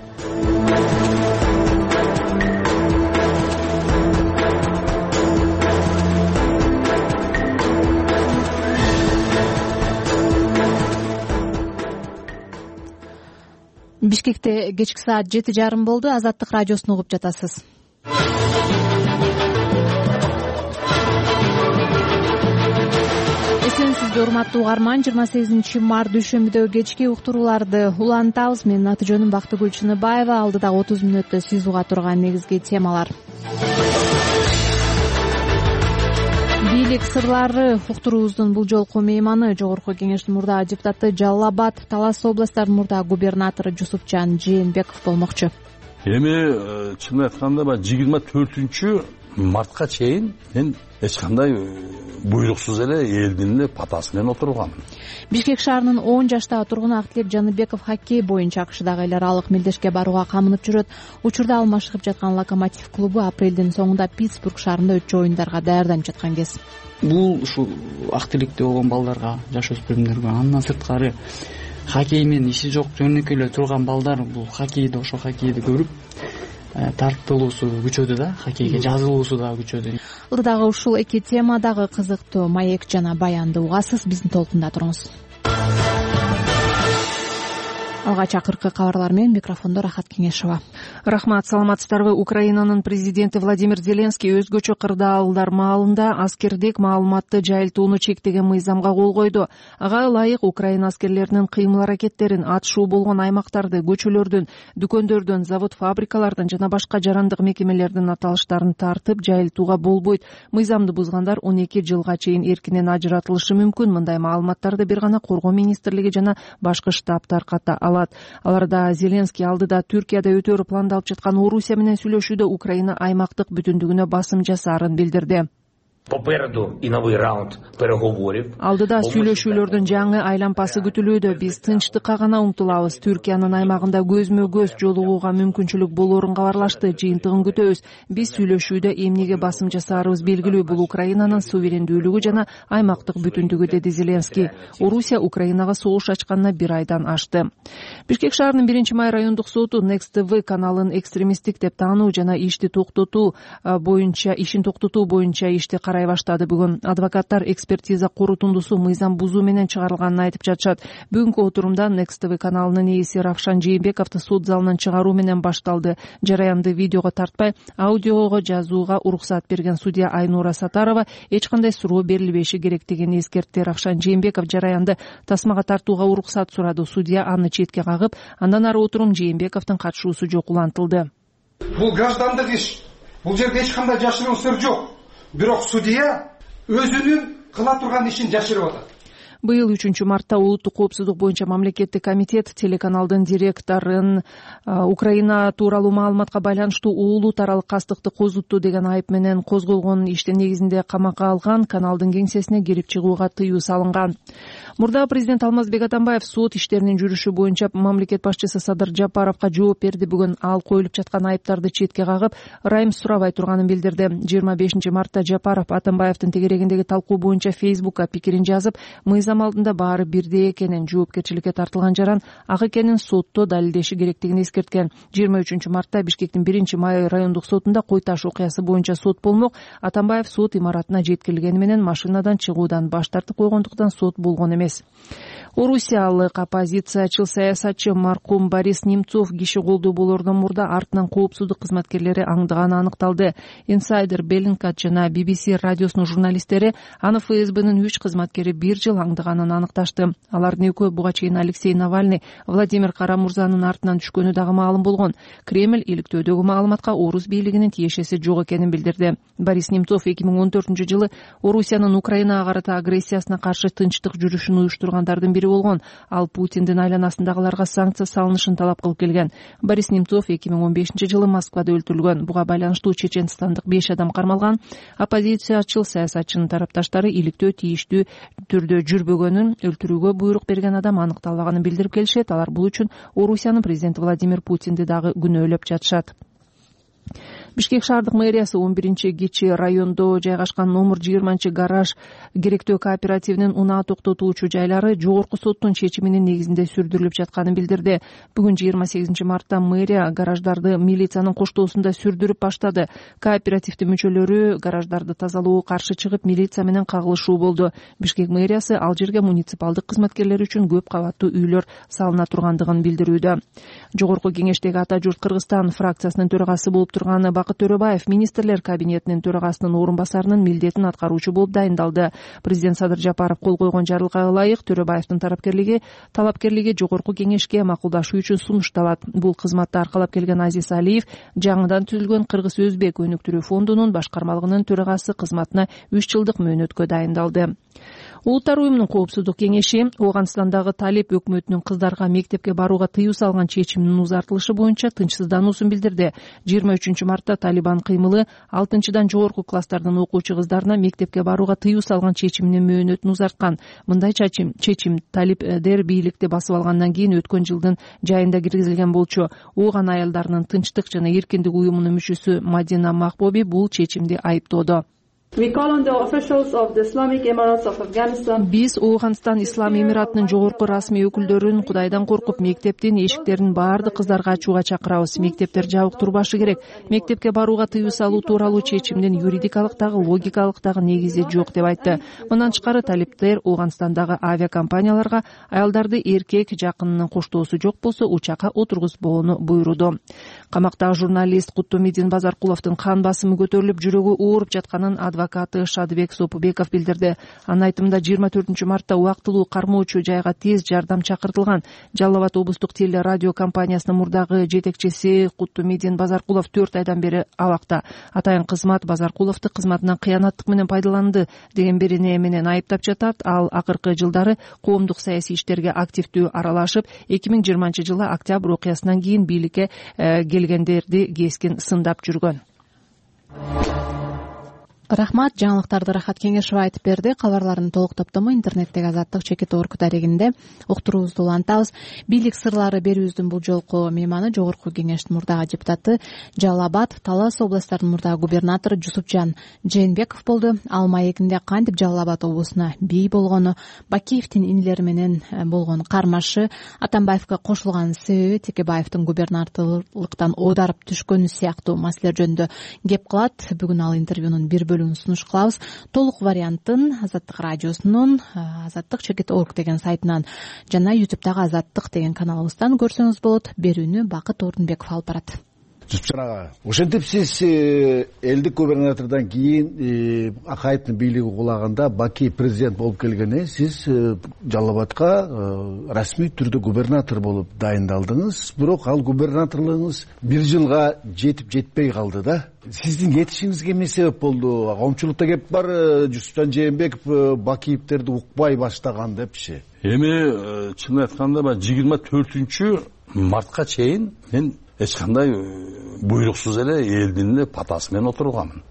Бишкекте кечки саат жети жарым болду. Азаттык радиосун угуп жатасыз. Эсенсизби урматтуу угарман, жыйырма сегизинчи март дүйшөмбүдө кечки уктурууларды улантабыз. Менин аты жөнүм Бактыгүл Чыныбаева. Алдыда отуз мүнөттө сиз уга турган негизги темалар. Бийлик сырлары уктуруубуздун бул жолку мейманы Жогорку Кеңештин мурдагы депутаты Жалал Абад, Талас областарынын мурдагы губернатору Жусупжан Жээнбеков болмокчу. Эми чынын айтканда баягы жыйырма төртүнчү мартка чейин мен эч кандай буйруксуз эле элдин эле патасы менен отурганмын. Бишкек шаарынын он жаштагы тургуну Актилек Жаныбеков хоккей боюнча АКШдагы эл аралык мелдешке барууга камынып жүрөт. Учурда ал машыгып жаткан Локомотив клубу апрелдин соңунда Питтсбург шаарында өтчү оюндарга даярданып жаткан кез. Бул ушул Актилекте болгон балдарга, жаш өспүрүмдөргө, андан сырткары хоккей менен иши жок жөнөкөй эле турган балдар бул хоккейди, ошо хоккейди көрүп тартылуусу күчөдү да, хоккейге жазылуусу да күчөдү. Ырдагы ушул эки темадагы кызыктуу маек жана баянды угасыз. Биздин толкунда туруңуз. Алгач акыркы кабарлар менен микрофондо Рахат Кеңешова. Рахмат, саламатсыздарбы? Украинанын президенти Владимир Зеленский өзгөчө кырдаалдар маалында аскердик маалыматты жайылтууну чектеген мыйзамга кол койду. Ага ылайык Украина аскерлеринин кыймыл-аракеттерин атышуу болгон аймактарды, көчөлөрдөн, дүкөндөрдөн, завод, фабрикалардан жана башка жарандык мекемелердин аталыштарын тартып жайылтууга болбойт. Мыйзамды бузгандар он эки жылга чейин эркинен ажыратылышы мүмкүн. Мындай маалыматтарды бир гана Коргоо министрлиги жана башкы штаб тарката алат. Аларда Зеленский алдыда Түркияда өтөрү пландалып жаткан Орусия менен сүйлөшүүдө Украина аймактык бүтүндүгүнө басым жасаарын билдирди. Попереду и новый раунд переговоров. Алдыда сүйлөшүүлөрдүн жаңы айланпасы күтүлүүдө. Биз тынчтыкка гана умтулабыз. Түркиянын аймагында көзмө-көз жолугууга мүмкүнчүлүк болоорун кабарлашты. Жыйынтыгын күтөбүз. Биз сүйлөшүүдө эмнеге басым жасаарыбыз белгилүү. Бул Украинанын суверендүүлүгү жана аймактык бүтүндүгү, деди Зеленский. Орусия Украинага согуш ачканына бир айдан ашты. Бишкек шаарынын биринчи май райондук соту Next ти ви каналын экстремисттик деп таануу жана ишти токтотуу боюнча ишин токтотуу боюнча ишти карай баштады. Бүгүн адвокаттар экспертиза корутундусу мыйзам бузуу менен чыгарылганын айтып жатышат. Бүгүнкү отурумда Next ти ви каналынын ээси Равшан Жээнбековду суд залынан чыгаруу менен башталды. Жараянды видеого тартпай, аудиого жазууга уруксат берген судья Айнура Сатарова эч кандай суроо берилбеши керектигин эскертти. Равшан Жээнбеков жараянды тасмага тартууга уруксат сурады. Судья аны четке кагып, андан ары отурум Жээнбековдун катышуусу жок улантылды. Бул граждандык иш. Бул жерде эч кандай жашыруун сыр жок. Бирок судья өзүнүн кыла турган ишин жашырып атат. Быйыл үчүнчү мартта улуттук коопсуздук боюнча мамлекеттик комитет телеканалдын директорун Украина тууралуу маалыматка байланыштуу улут аралык кастыкты козутту деген айып менен козголгон иштин негизинде камакка алган. Каналдын кеңсесине кирип чыгууга тыюу салынган. Мурда президент Алмазбек Атамбаев сот иштеринин жүрүшү боюнча мамлекет башчысы Садыр Жапаровго жооп берди. Бүгүн ал коюлуп жаткан айыптарды четке кагып, ырайым сурабай турганын билдирди. жыйырма бешинчи мартта Жапаров Атамбаевдин тегерегиндеги талкуу боюнча Фейсбукка пикирин жазып, мыйзам алдында баары бирдей экенин, жоопкерчиликке тартылган жаран ак экенин сотто далилдеши керектигин эскерткен. жыйырма үчүнчү мартта Бишкектин биринчи май райондук сотунда Кой таш окуясы боюнча сот болмок. Атамбаев сот имаратына жеткирилгени менен машинадан чыгуудан баш тартып койгондуктан сот болгон эмес. Орусиялык оппозициячыл саясатчы маркум Борис Немцов киши колдоо болоордон мурда артынан коопсуздук кызматкерлери аңдыганы аныкталды. Инсайдер, Беллинкат жана би би си радиосунун журналисттери аны эф эс бнын үч кызматкери бир жыл аңдыганын аныкташты. Алардын экөө буга чейин Алексей Навальный, Владимир Карамурзанын артынан түшкөнү дагы маалым болгон. Кремль иликтөөдөгү маалыматка орус бийлигинин тиешеси жок экенин билдирди. Борис Немцов эки миң он төртүнчү жылы Орусиянын Украинага карата агрессиясына каршы тынчтык жүрүшүн уюштургандардын бири болгон. Ал Путиндин айланасындагыларга санкция салынышын талап кылып келген. Борис Немцов эки миң он бешинчи жылы Москвада өлтүрүлгөн. Буга байланыштуу чеченстандык беш адам кармалган. Оппозициячыл саясатчынын тарапташтары иликтөө тийиштүү түрдө жүрбөгөнүн, өлтүрүүгө буйрук берген адам аныкталбаганын билдирип келишет. Алар бул үчүн Орусиянын президенти Владимир Путинди дагы күнөөлөп жатышат. Бишкек шаардык мэриясы он биринчи кечи райондо жайгашкан номер жыйырманчы гараж керектөө кооперативинин унаа токтотуучу жайлары жогорку соттун чечиминин негизинде сүрдүрүлүп жатканын билдирди. Бүгүн жыйырма сегизинчи мартта мэрия гараждарды милициянын коштоосунда сүрдүрүп баштады. Кооперативдин мүчөлөрү гараждарды тазалоого каршы чыгып, милиция менен кагылышуу болду. Бишкек мэриясы ал жерге муниципалдык кызматкерлер үчүн көп кабаттуу үйлөр салына тургандыгын билдирүүдө. Жогорку кеңештеги ата журт Кыргызстан фракциясынын төрагасы болуп турган Бакыт Төрөбаев министрлер кабинетинин төрагасынын орун басарынын милдетин аткаруучу болуп дайындалды. Президент Садыр Жапаров кол койгон жарлыкка ылайык Төрөбаевдин тарапкерлиги талапкерлиги жогорку кеңешке макулдашуу үчүн сунушталат. Бул кызматты аркалап келген Азиз Алиев жаңыдан түзүлгөн Кыргыз-Өзбек өнүктүрүү фондунун башкармалыгынын төрагасы кызматына үч жылдык мөөнөткө дайындалды. Улуттар уюмунун коопсуздук кеңеши Ооганстандагы Талиб өкмөтүнүн кыздарга мектепке барууга тыюу салган чечиминин узартылышы боюнча тынчсыздануусун билдирди. жыйырма үчүнчү мартта Талибан кыймылы алтынчыдан жогорку класстардын окуучу кыздарына мектепке барууга тыюу салган чечиминин мөөнөтүн узарткан. Мындай чечим талибдер бийликти басып алгандан кийин өткөн жылдын жайында киргизилген болчу. Ооган аялдарынын тынчтык жана эркиндик уюмунун мүчөсү Мадина Махбоби бул чечимди айыптоодо. Биз Ооганстан Ислам Эмиратынын жогорку расмий өкүлдөрүн Кудайдан коркуп мектептин эшиктерин баардык кыздарга ачууга чакырабыз. Мектептер жабык турбашы керек. Мектепке барууга тыюу салуу тууралуу чечимдин юридикалык дагы логикалык дагы негизи жок деп айтты. Мындан тышкары талиптер Ооганстандагы авиакомпанияларга аялдарды эркек жакынынын коштоосу жок болсо учакка отургузбоону буйруду. Камактагы журналист Куттумидин Базаркуловдун кан басымы көтөрүлүп, жүрөгү ооруп жатканын адвокаты Шадыбек Сопубеков билдирди. Анын айтымында жыйырма төртүнчү мартта убактылуу кармоочу жайга тез жардам чакыртылган. Жалал Абад облустук теле радио компаниясынын мурдагы жетекчиси Куттумидин Базаркулов төрт айдан бери абакта. Атайын кызмат Базаркуловду кызматынан кыянаттык менен пайдаланды деген берене менен айыптап жатат. Ал акыркы жылдары коомдук саясий иштерге активдүү аралашып, эки миң жыйырманчы жылы октябрь окуясынан кийин бийликке келгендерди кескин сындап жүргөн. Рахмат, жаңылыктарды Рахат Кеңешева айтып берди. Кабарлардын толук топтому интернеттеги Азаттык чекит орг дарегинде уктуруубузду улантабыз. Бийлик сырлары берүүбүздүн бул жолку мейманы жогорку кеңештин мурдагы депутаты, Жалал Абад, Талас областарынын мурдагы губернатору Жусупжан Жээнбеков болду. Ал маегинде кантип Жалал Абад облусуна бий болгону, Бакиевдин инилери менен болгон кармашы, Атамбаевге кошулган себеби, Текебаевдин губернаторлуктан оодарып түшкөнү сыяктуу маселелер жөнүндө кеп кылат. Бүгүн ал интервьюнун бир бөлүгүн сунуш кылабыз. Толук вариантын Азаттык радиосунун азаттык чекит орг деген сайтынан жана ютубтагы Азаттык деген каналыбыздан көрсөңүз болот. Берүүнү Бакыт Ордунбеков алып барат. Жусупжан ага, ошентип сиз элдик губернатордон кийин Акаевдин бийлиги кулаганда Бакиев президент болуп келгенде сиз Жалал Абадка расмий түрдө губернатор болуп дайындалдыңыз. Бирок ал губернаторлугуңуз бир жылга жетип жетпей калды да. Сиздин кетишиңизге эмне себеп болду? Коомчулукта кеп бар Жусупжан Жээнбеков Бакиевтерди укпай баштаган депчи. Эми чынын айтканда баягы жыйырма төртүнчү мартка чейин мен эч кандай буйруксуз эле элдин эле патасы менен отурганмын.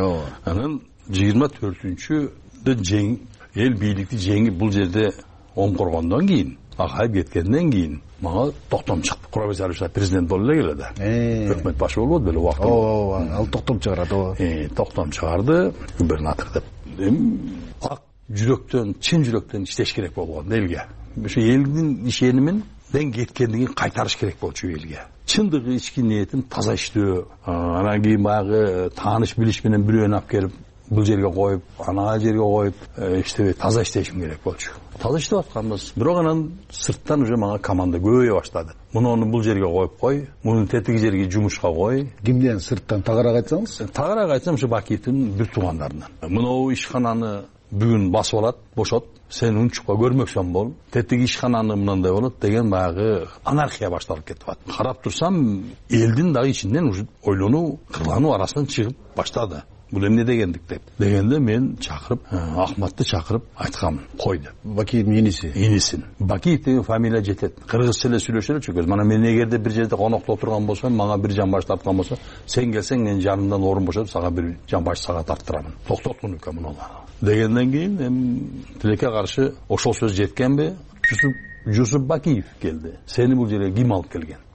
Анан жыйырма төртүнчүдө жең эл бийликти жеңип бул жерде оңкоргондон кийин, Акаев кеткенден кийин мага токтом чыкты. Курабек Зарипов президент болуп эле келди. Өкмөт башы болбоду беле убакта. Ооба, ал токтом чыгарат, ооба. Э, токтом чыгарды, губернатор деп. Эми ак жүрөктөн, чын жүрөктөн иштеш керек болгон элге. Ошо элдин ишени менен кеткенден кийин кайтарыш керек болчу элге. Чындыгы ички ниетин таза иштөө, анан кийин баягы тааныш билиш менен бирөөнү алып келип бул жерге коюп, анага жерге коюп, иштебей таза иштешим керек болчу. Таза иштеп атканбыз. Бирок анан сырттан уже мага команда көбөйө баштады. Муну бул жерге коюп кой, муну тетиги жерге жумушка кой. Кимден сырттан тагыраак айтсаңыз? Тагыраак айтсам ушу Бакиевдин бир туугандарынан. Мынау ишкананы бүгүн басып алат, бошот. Сен унчукка көрмөксөң бол, тетиги ишкананы мындай болот деген баягы анархия башталып кетип атат. Карап турсам, элдин дагы ичинен уже ойлонуу, кырлануу арасынан чыгып баштады. Бул эмне дегендик деп. Дегенде мен чакырып, Ахматты чакырып айтканмын, кой деп. Бакиевдин иниси. Инисин. Бакиев деген фамилия жетет. Кыргызча эле сүйлөшөлү чөкөз. Мана мен эгерде бир жерде конокто отурган болсом, мага бир жан баш тарткан болсо, сен келсең мен жанымдан орун бошотуп, сага бир жан баш сага тарттырамын. Токтоткун экен муну. Дегенден кийин эми тилекке каршы ошол сөз жеткенби? Жусуп Бакиев келди. Сени бул жерге ким алып келген?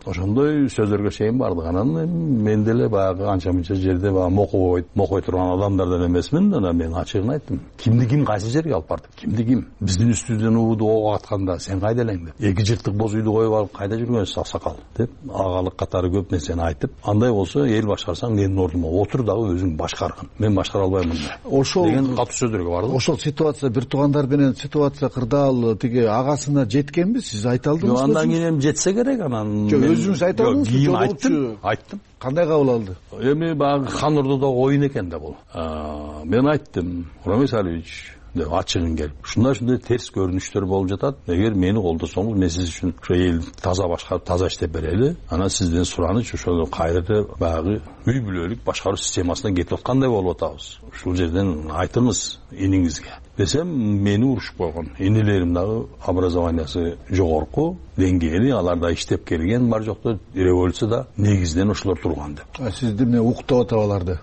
ошондой сөздөргө чейин бардык. Анан мен деле баягы анча мынча жерде баягы мокой мокой турган адамдардан эмесмин. Анан мен ачыгын айттым. Кимди ким кайсы жерге алып барды? Кимди ким? Биздин үстүбүздөн ууду ок атканда сен кайда элең деп. Эки жыртык боз үйдү коюп алып кайда жүргөнсүз аксакал деп агалык катары көп нерсени айтып, андай болсо эл башкарсаң менин ордума отур дагы өзүң башкаргын. Мен башкара албайм мында. Ошол деген катуу сөздөргө барды. Ошол ситуация бир туугандар менен ситуация кырдаал тиги агасына жеткенби? Сиз айта алдыңызбы? Андан кийин жетсе керек, анан жок өзүңүз айта алдыңызбы? Кийин айттым, айттым. Кандай кабыл алды? Эми баягы хан ордодо оюн экен да бул. Мен айттым, Рамис Алиевич деп ачыгын келип, ушундай ушундай терс көрүнүштөр болуп жатат. Эгер мени колдосоңуз, мен сиз үчүн ошо эл таза башкарып, таза иштеп берели. Анан сизден сураныч ошол кайрыда баягы үй бүлөлүк башкаруу системасына кетип аткандай болуп атабыз. Ушул жерден айтыңыз иниңизге десем, мени урушуп койгон. Инилерим дагы образованиясы жогорку деңгээли, алар да иштеп келген, бар жокто революцияда негизден ошолор турган деп. Сизди эмне уктап атабы аларды?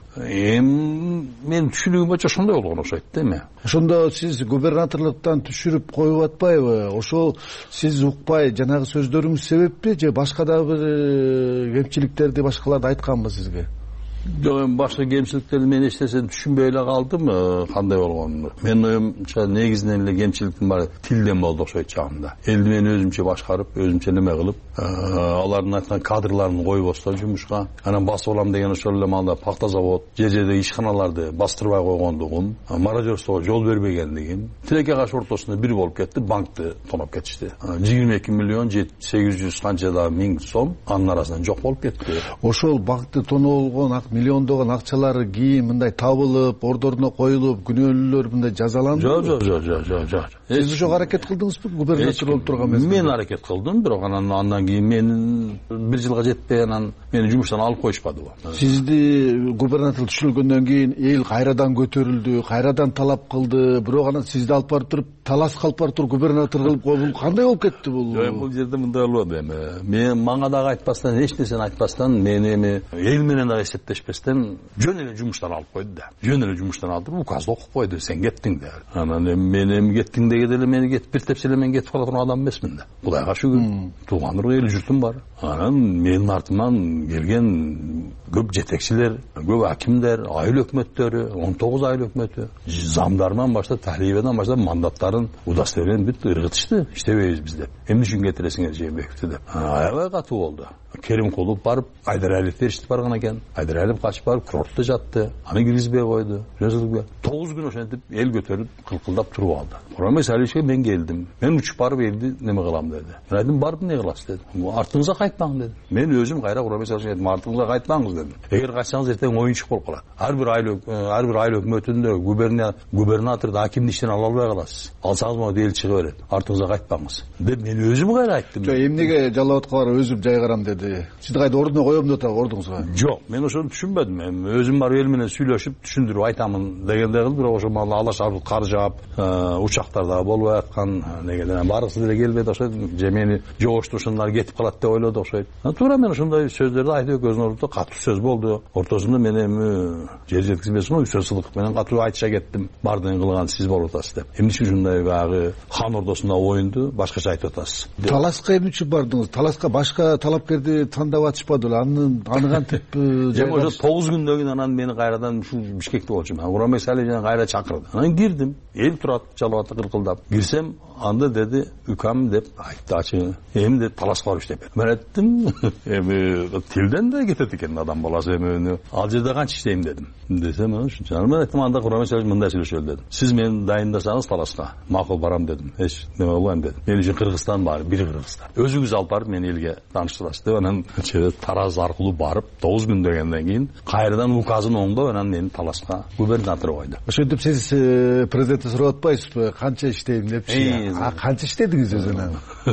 Эми мен түшүнүгүм боюнча ошондой болгон окшойт да эми. Ошондо сиз губернаторлуктан түшүрүп коюп атпайбы? Ошол сиз укпай жанагы сөздөрүңүз себеппи же башка дагы бир кемчиликтерди башкалар айтканбы сизге? Жок, эми башка кемчиликтерди мен эч нерсени түшүнбөй эле калдым, кандай болгонун. Менин оюмча негизинен эле кемчиликтин баары тилден болду окшойт чагында. Элди мен өзүмчө башкарып, өзүмчө неме кылып, алардын айткан кадрларын койбостон жумушка, анан басып алам деген ошол эле маалда пахта завод, жер жердеги ишканаларды бастырбай койгондугум, мародерствого жол бербегендигим, тилекке каршы ортосунда бир болуп кетти, банкты тоноп кетишти. жыйырма эки миллион сегиз жүз канча да миң сом анын арасынан жок болуп кетти. Ошол банкты тоноолгон миллиондогон акчалары кийин мындай табылып, ордоруна коюлуп, күнөөлүүлөр мындай жазаланды? Жок, жок, жок, жок, жок. Сиз ошо аракет кылдыңызбы губернатор болуп турган мезгилде? Мен аракет кылдым, бирок анан андан кийин мен бир жылга жетпей анан мени жумуштан алып коюшпады бу. Сизди губернатор түшүрүлгөндөн кийин эл кайрадан көтөрүлдү, кайрадан талап кылды, бирок анан сизди алып барып туруп талас калып барып туруп губернатор кылып койбул. Кандай болуп кетти бул? Жок, бул жерде мындай болду эми. Мен мага дагы айтпастан, эч нерсени айтпастан, мени эми эл менен дагы эсептешпестен жөн эле жумуштан алып койду да. Жөн эле жумуштан алып туруп указды окуп койду, сен кеттиң деп. Анан эми мен эми кеттиң дегенде эле мени кетип бир тепсе эле мен кетип кала турган адам эмесмин да. Кудайга шүгүр. Тууган эл журтум бар. Анан менин артыман келген көп жетекчилер, көп акимдер, айыл өкмөттөрү, он тогуз айыл өкмөтү, замдарынан баштап, тахлибадан баштап мандаттарын удостоверениен бүт ыргытышты, иштебейбиз биз деп. Эмне үчүн кетиресиңер Жээнбековду деп. Аябай катуу болду. Керимкулов барып, Айдаралиев беришип барган экен. Айдаралиев качып барып, курортто жатты. Аны киргизбей койду. тогуз күн ошентип эл көтөрүп, кылкылдап туруп алды. Рамис Алиевичке мен келдим. Мен учуп барып элди неме кылам деди. Мен айттым, барып эмне кыласыз дедим. Артыңызга кайтпаң дедим. Мен өзүм кайра Рамис Алиевичке айттым, артыңызга кайтпаңыз дедим. Эгер кайтсаңыз эртең оюнчук болуп калат. Ар бир айыл ар бир айыл өкмөтүндө губернаторду, акимди иштен ала албай каласыз. Алсаңыз могу эл чыга берет. Артыңызга кайтпаңыз деп мен өзүм кайра айттым. Жок, эмнеге Жалал-Абадка барып өзүм жайгарам деди. Сизди кайда ордуна коем деп атабы ордуңузга? Жок, мен ошону түшүнбөдүм. Эми өзүм барып эл менен сүйлөшүп, түшүндүрүп айтамын дегендей кылып, бирок ошо маалда алаш арбы кар жаап, учактар дагы болбой аткан, негеден баргысы деле келбейт окшойт. Же мени жогоштурушундар кетип калат деп ойлоду окшойт. Туура мен ошондой сөздөрдү айтып экөөбүздүн ордубузда катуу сөз болду. Ортосунда мен эми жер жеткизбесин Үсен Сыдыков менен катуу айтыша кеттим. Бардыгын кылган сиз болуп атасыз деп. Эмне үчүн ушундай баягы хан ордосунда оюнду башкача айтып атасыз? Таласка эмне үчүн бардыңыз? Таласка башка талапкерди тандап атышпады беле? Аны аны кантип эми ошо тогуз күндөн кийин анан мени кайрадан ушул Бишкекте болчумун. Рамис Алиевич кайра чакырды. Анан кирдим. Эл турат, Жалал-Абадта кыркылдап. Кирсем, анда деди, "Үкам" деп айтты ачыгы. Эми деп таласка барып иштеп бер. Мен айттым, эми тилден да кетет экен адам баласы, эми ал жерде канча иштейм дедим. Десем, ушунча. Мен айттым, анда Рамис Алиевич мындай сүйлөшөлү дедим. Сиз мени дайындасаңыз таласка, макул барам дедим. Эч неме болбойм дедим. Мен үчүн Кыргызстан бар, бир Кыргызстан. Өзүңүз алып барып мени элге тааныштырасыз деп анан Тараз аркылуу барып тогуз күн дегенден кийин кайрадан указын оңдоп анан мени таласка губернатор койду. Ошентип сиз президентте сурап атпайсызбы, канча иштейм депчи? А канча иштедиңиз өзүнөн?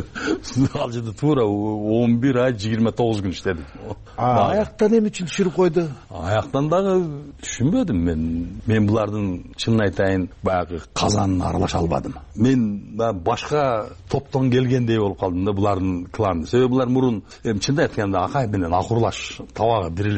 Ал жерде туура он бир ай жыйырма тогуз күн иштедим. Аяктан эмне үчүн түшүрүп койду? Аяктан дагы түшүнбөдүм мен. Мен булардын чынын айтайын баягы казанына аралаша албадым. Мен башка топтон келгендей болуп калдым да булардын кланы. Себеби булар мурун эми чынын айтканда Акаев менен акурлаш табагы бир эле да.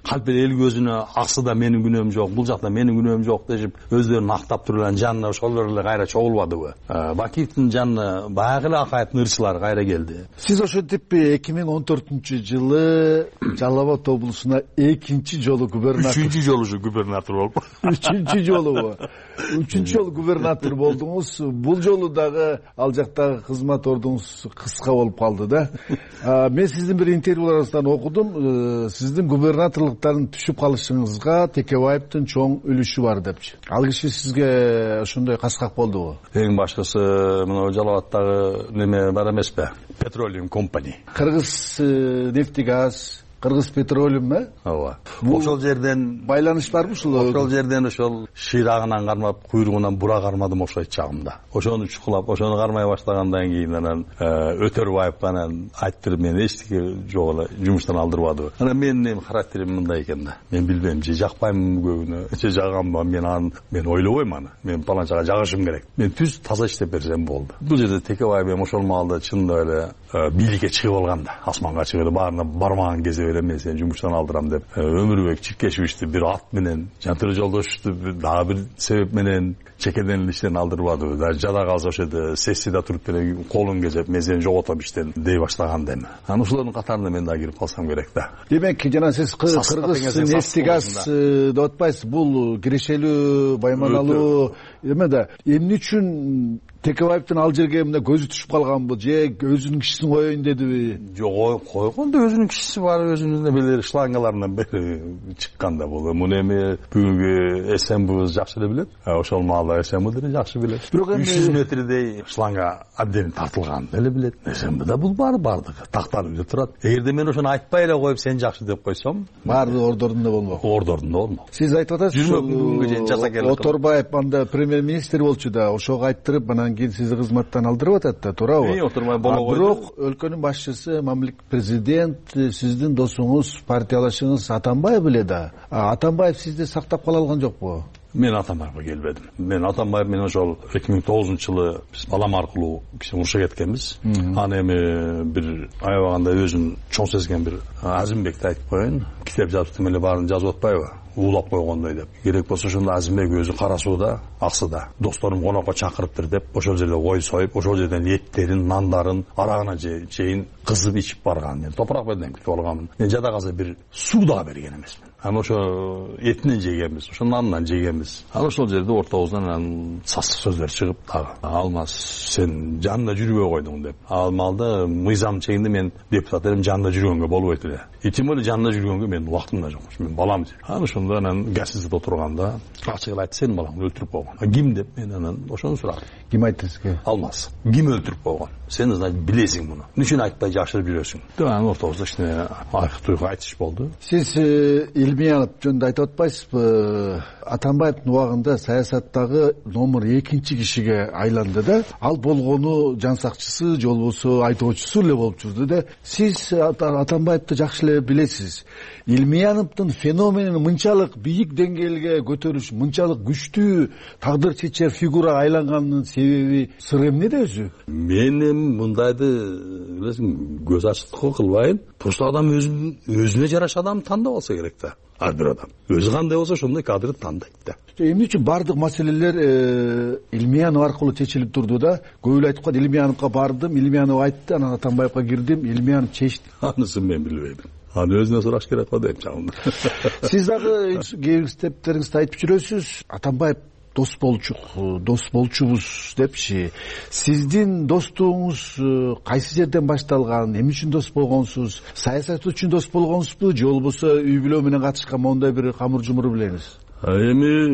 калп эл көзүнө аксы да менин күнөөм жок, бул жакта менин күнөөм жок дешип өздөрүн актап турган жанына ошолор эле кайра чогулбадыбы? Бакиевдин жанына баягы эле Акаевдин ырчылары кайра келди. Сиз ошентип эки миң он төртүнчү жылы Жалал Абад облусуна экинчи жолу губернатор, үчүнчү жолу ушу губернатор болуп, үчүнчү жолу үчүнчү жолу губернатор болдуңуз. Бул жолу дагы ал жактагы кызмат ордуңуз кыска болуп калды да. Мен сиздин бир интервьюларыңыздан окудум, сиздин губернаторлуктан түшүп калышыңызга Текебаевдин чоң үлүшү бар депчи. Ал киши сизге ошондой каскак болдубу? Эң башкысы мына Жалал Абадтагы неме бар эмеспи? Petroleum Company. Кыргыз нефтегаз, Кыргыз петролиум, э? Ооба. Ошол жерден байланыш барбы ушул? Ошол жерден ошол шыйрагынан кармап, куйругунан бура кармадым окшойт чагымда. Ошону чукулап, ошону кармай баштагандан кийин анан Өтөрбаев анан айттырып мени эчтеке жок эле жумуштан алдырбады. Анан менин характерим мындай экен да. Мен билбейм, же жакпаймынбы көбүнө, же жагамбы, мен аны мен ойлобойм аны. Мен паланчага жагышым керек. Мен түз таза иштеп берсем болду. Бул жерде Текебаев эми ошол маалда чынында эле бийликке чыгып алган да. Асманга чыгып эле баарына бармаган кезде мен сени жумуштан алдырам деп Өмүрбек Чиркешевичти бир ат менен, Жантыры Жолдошевичти дагы бир себеп менен чекеден эле иштен алдырбады. Жада калса ошол жерде сессияда туруп эле колун кезеп мен сени жоготом иштен дей баштаган эми. Анан ушулардын катарына мен дагы кирип калсам керек да. Демек жана сиз Кыргыз нефтегаз деп атпайсыз, бул кирешелүү, байманалуу эме да. Эмне үчүн Текебаевдин ал жерге эмне көзү түшүп калганбы, же өзүнүн кишисин коеюн дедиби? Жок, койгондо өзүнүн кишиси бар, өзүнүн эмелери шлангаларынан бери чыккан да бул. Муну эми бүгүнкү СМБ жакшы эле билет. Ошол маалда СМБ деле жакшы билет. үч жүз метрдей шланга абден тартылган эле билет. СМБда бул бар бардыгы тактанып эле турат. Эгерде мен ошону айтпай эле коюп сен жакшы деп койсом, баардыгы ордорунда болмок. Ордорунда болмок. Сиз айтып атасыз, бүгүнгү жен жаса келет. Оторбаев анда премьер-министр болчу да, ошого айттырып анан кийин сизди кызматтан алдырып атат да, туурабы? Отурмай боло койду. Бирок өлкөнүн башчысы, мамлекет президент, сиздин досуңуз, партиялашыңыз Атамбаев эле да. Атамбаев сизди сактап кала алган жокпу? Мен Атамбаевга келбедим. Мен Атамбаев менен ошол эки миң тогузунчу жылы биз балам аркылуу киши урушуп кеткенбиз. Аны эми бир аябаганда өзүн чоң сезген бир Азимбекти айтып коеюн. Китеп жазып эле баарын жазып атпайбы? Уулап койгондой деп. Керек болсо ошондо Азимбек өзү Кара сууда, Аксыда досторум конокко чакырыптыр деп, ошол жерде кой союп, ошол жерден эттерин, нандарын, арагына чейин кызып ичип барган. Мен топурак менен күтүп алганмын. Мен жада калса бир суу да берген эмесмин. Анан ошо этинен жегенбиз, ошо нанынан жегенбиз. Анан ошол жерде ортобуздан анан сасык сөздөр чыгып дагы Алмаз сен жанында жүрбөй койдуң деп. Ал маалда мыйзам чегинде мен депутат элем, жанында жүргөнгө болбойт эле. И тем более жанында жүргөнгө менин убактым да жок. Мен балам. Анан ошондо анан гасизде отурганда ачык эле айтты, сен балаңды өлтүрүп койгон. Ким деп мен анан ошону сурадым. Ким айтты сизге? Алмаз. Ким өлтүрүп койгон? Сен значит билесиң муну. Эмне үчүн айтпай жашырып жүрөсүң? Деп анан ортобузда кичине айкы-туйкы айтыш болду. Сиз Илмиянов жөнүндө айтып атпайсызбы? Атамбаевдин убагында саясаттагы номер экинчи кишиге айланды да. Ал болгону жан сакчысы же болбосо айтоочусу эле болуп жүрдү да. Сиз Атамбаевди жакшы эле билесиз. Илмияновдун феноменин мынчалык бийик деңгээлге көтөрүш, мынчалык күчтүү тагдыр чечер фигура айланганынын себеби сыр эмнеде өзү? Мен мындайды билесиң, көз ачыктык кылбайын. Просто адам өзүнүн өзүнө жараша адам тандап алса керек да. Ар бир адам өзү кандай болсо ошондой кадрды тандайт да. Эмне үчүн бардык маселелер Илмиянов аркылуу чечилип турду да? Көп эле айтып калды, Илмияновго бардым, Илмиянов айтты, анан Атамбаевга кирдим, Илмиянов чечти. Анысын мен билбейм. Аны өзүнө сураш керек го дейм чагымда. Сиз дагы кээ стептериңизде айтып жүрөсүз, Атамбаев дос болчук, дос болчубуз депчи. Сиздин достугуңуз кайсы жерден башталган? Эмне үчүн дос болгонсуз? Саясат үчүн дос болгонсузбу же болбосо үй бүлө менен катышкан моундай бир камыр жумур билеңиз? Эми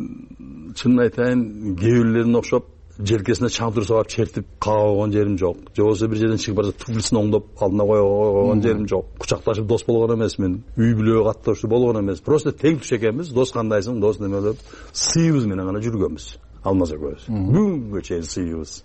мен чынын айтайын, кээ бирлерине окшоп желкесине чаңтыр сабап чертип кага койгон жерим жок. Же болбосо бир жерден чыгып барса туфлисин оңдоп алдына кое койгон жерим жок. Кучакташып дос болгон эмесмин. Үй бүлө катташып болгон эмес. Просто тең туш экенбиз. Дос кандайсың, дос неме деп сыйыбыз менен гана жүргөнбүз. Алмаз экөөбүз. Бүгүнгө чейин сыйыбыз.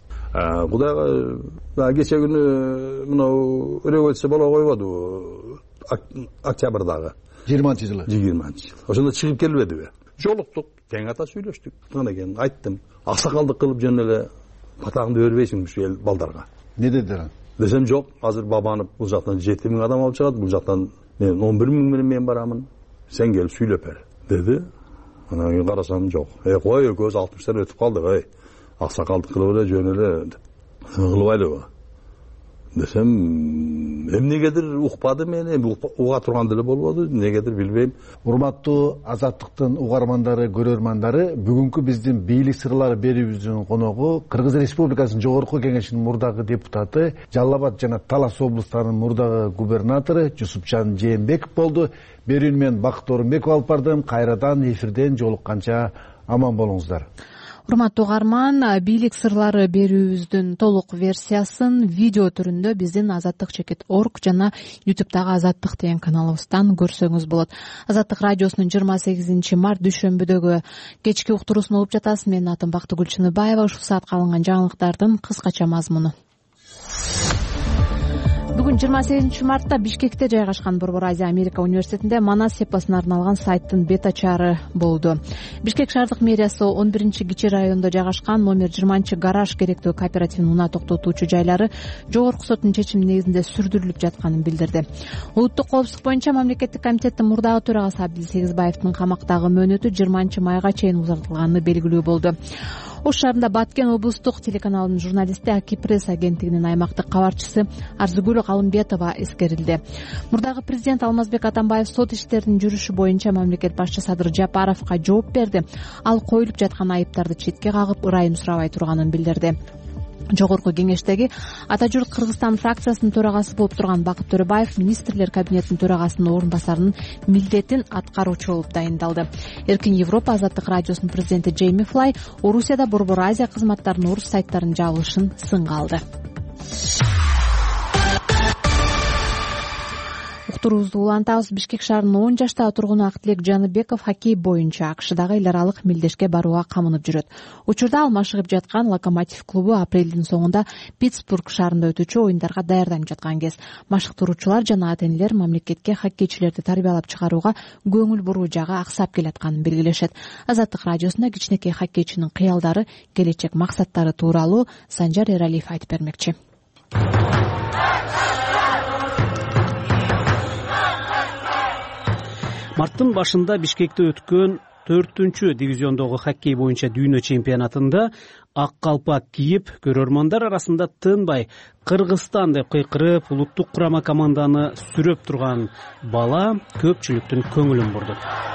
Кудайга кече күнү мынау революция боло койбодубу? Октябрдагы жыйырманчы жылы. жыйырманчы жыл. Ошондо чыгып келбедиби? Жолуктук, тең ата сүйлөштүк. Тыгын экен, айттым. Аксакалдык кылып жөн эле патаңды бербейсиң ушу эл балдарга. Не дедилер? Десем жок, азыр бабанып бул жактан жети миң адам алып чыгат, бул жактан мен он бир миң менен мен барамын. сен келип сүйлөп бер деди. Анан кийин карасам жок. Эй кой, көз алтымыштан өтүп калдык, эй. Аксакалдык кылып эле жөн эле кылбайлыбы десем, эмнегедир укпады мен, эми уга турган деле болбоду, эмнегедир билбейм. Урматтуу Азаттыктын угармандары, көрөрмандары, бүгүнкү биздин бийлик сырлары берүүбүздүн коногу Кыргыз Республикасынын Жогорку Кеңешинин мурдагы депутаты, Жалал Абад жана Талас облустарынын мурдагы губернатору Жусупжан Жээнбеков болду. Берүүнү мен Бакыт Орунбеков алып бардым. Кайрадан эфирден жолукканча аман болуңуздар. Урматтуу угарман, бийлик сырлары берүүбүздүн толук версиясын видео түрүндө биздин азаттык чекит орг жана ютубтагы Азаттык деген каналыбыздан көрсөңүз болот. Азаттык радиосунун жыйырма сегизинчи март дүйшөмбүдөгү кечки уктуруусун угуп жатасыз. Менин атым Бактыгүл Чыныбаева. Ушул саатка алынган жаңылыктардын кыскача мазмуну. Бүгүн жыйырма сегизинчи мартта Бишкекте жайгашкан Борбор Азия Америка университетинде Манас эпосуна арналган сайттын бета чаары болду. Бишкек шаардык мэриясы он биринчи кичи районунда жайгашкан номер жыйырманчы гараж керектүү кооперативинин унаа токтотуучу жайлары жогорку соттун чечими негизинде сүрдүрүлүп жатканын билдирди. Улуттук коопсуздук боюнча мамлекеттик комитеттин мурдагы төрагасы Абдил Сегизбаевдин камактагы мөөнөтү жыйырманчы майга чейин узартылганы белгилүү болду. Ош шаарында Баткен облустук телеканалынын журналисти Аки пресс агенттигинин аймактык кабарчысы Арзыгүл Калымбетова эскерилди. Мурдагы президент Алмазбек Атамбаев сот иштеринин жүрүшү боюнча мамлекет башчы Садыр Жапаровго жооп берди. Ал коюлуп жаткан айыптарды четке кагып, ырайым сурабай турганын билдирди. Жогорку кеңештеги Ата журт Кыргызстан фракциясынын төрагасы болуп турган Бакыт Төрөбаев министрлер кабинетинин төрагасынын орун басарынын милдетин аткаруучу болуп дайындалды. Эркин Европа Азаттык радиосунун президенти Джейми Флай Орусияда Борбор Азия кызматтарынын орус сайттарынын жабылышын сынга алды. Уктуруубузду улантабыз. Бишкек шаарынын он жаштагы тургуну Актилек Жаныбеков хоккей боюнча АКШдагы эл аралык мелдешке барууга камынып жүрөт. Учурда ал машыгып жаткан Локомотив клубу апрелдин соңунда Питтсбург шаарында өтүүчү оюндарга даярданып жаткан кез. Машыктыруучулар жана ата-энелер мамлекетке хоккейчилерди тарбиялап чыгарууга көңүл буруу жагы аксап келатканын белгилешет. Азаттык радиосунда кичинекей хоккейчинин кыялдары, келечек максаттары тууралуу Санжар Эралиев айтып бермекчи. Марттын башында Бишкекте өткөн төртүнчү дивизиондогу хоккей боюнча дүйнө чемпионатында ак калпак кийип, көрөрмандар арасында тынбай Кыргызстан деп кыйкырып, улуттук курама команданы сүрөп турган бала көпчүлүктүн көңүлүн бурду.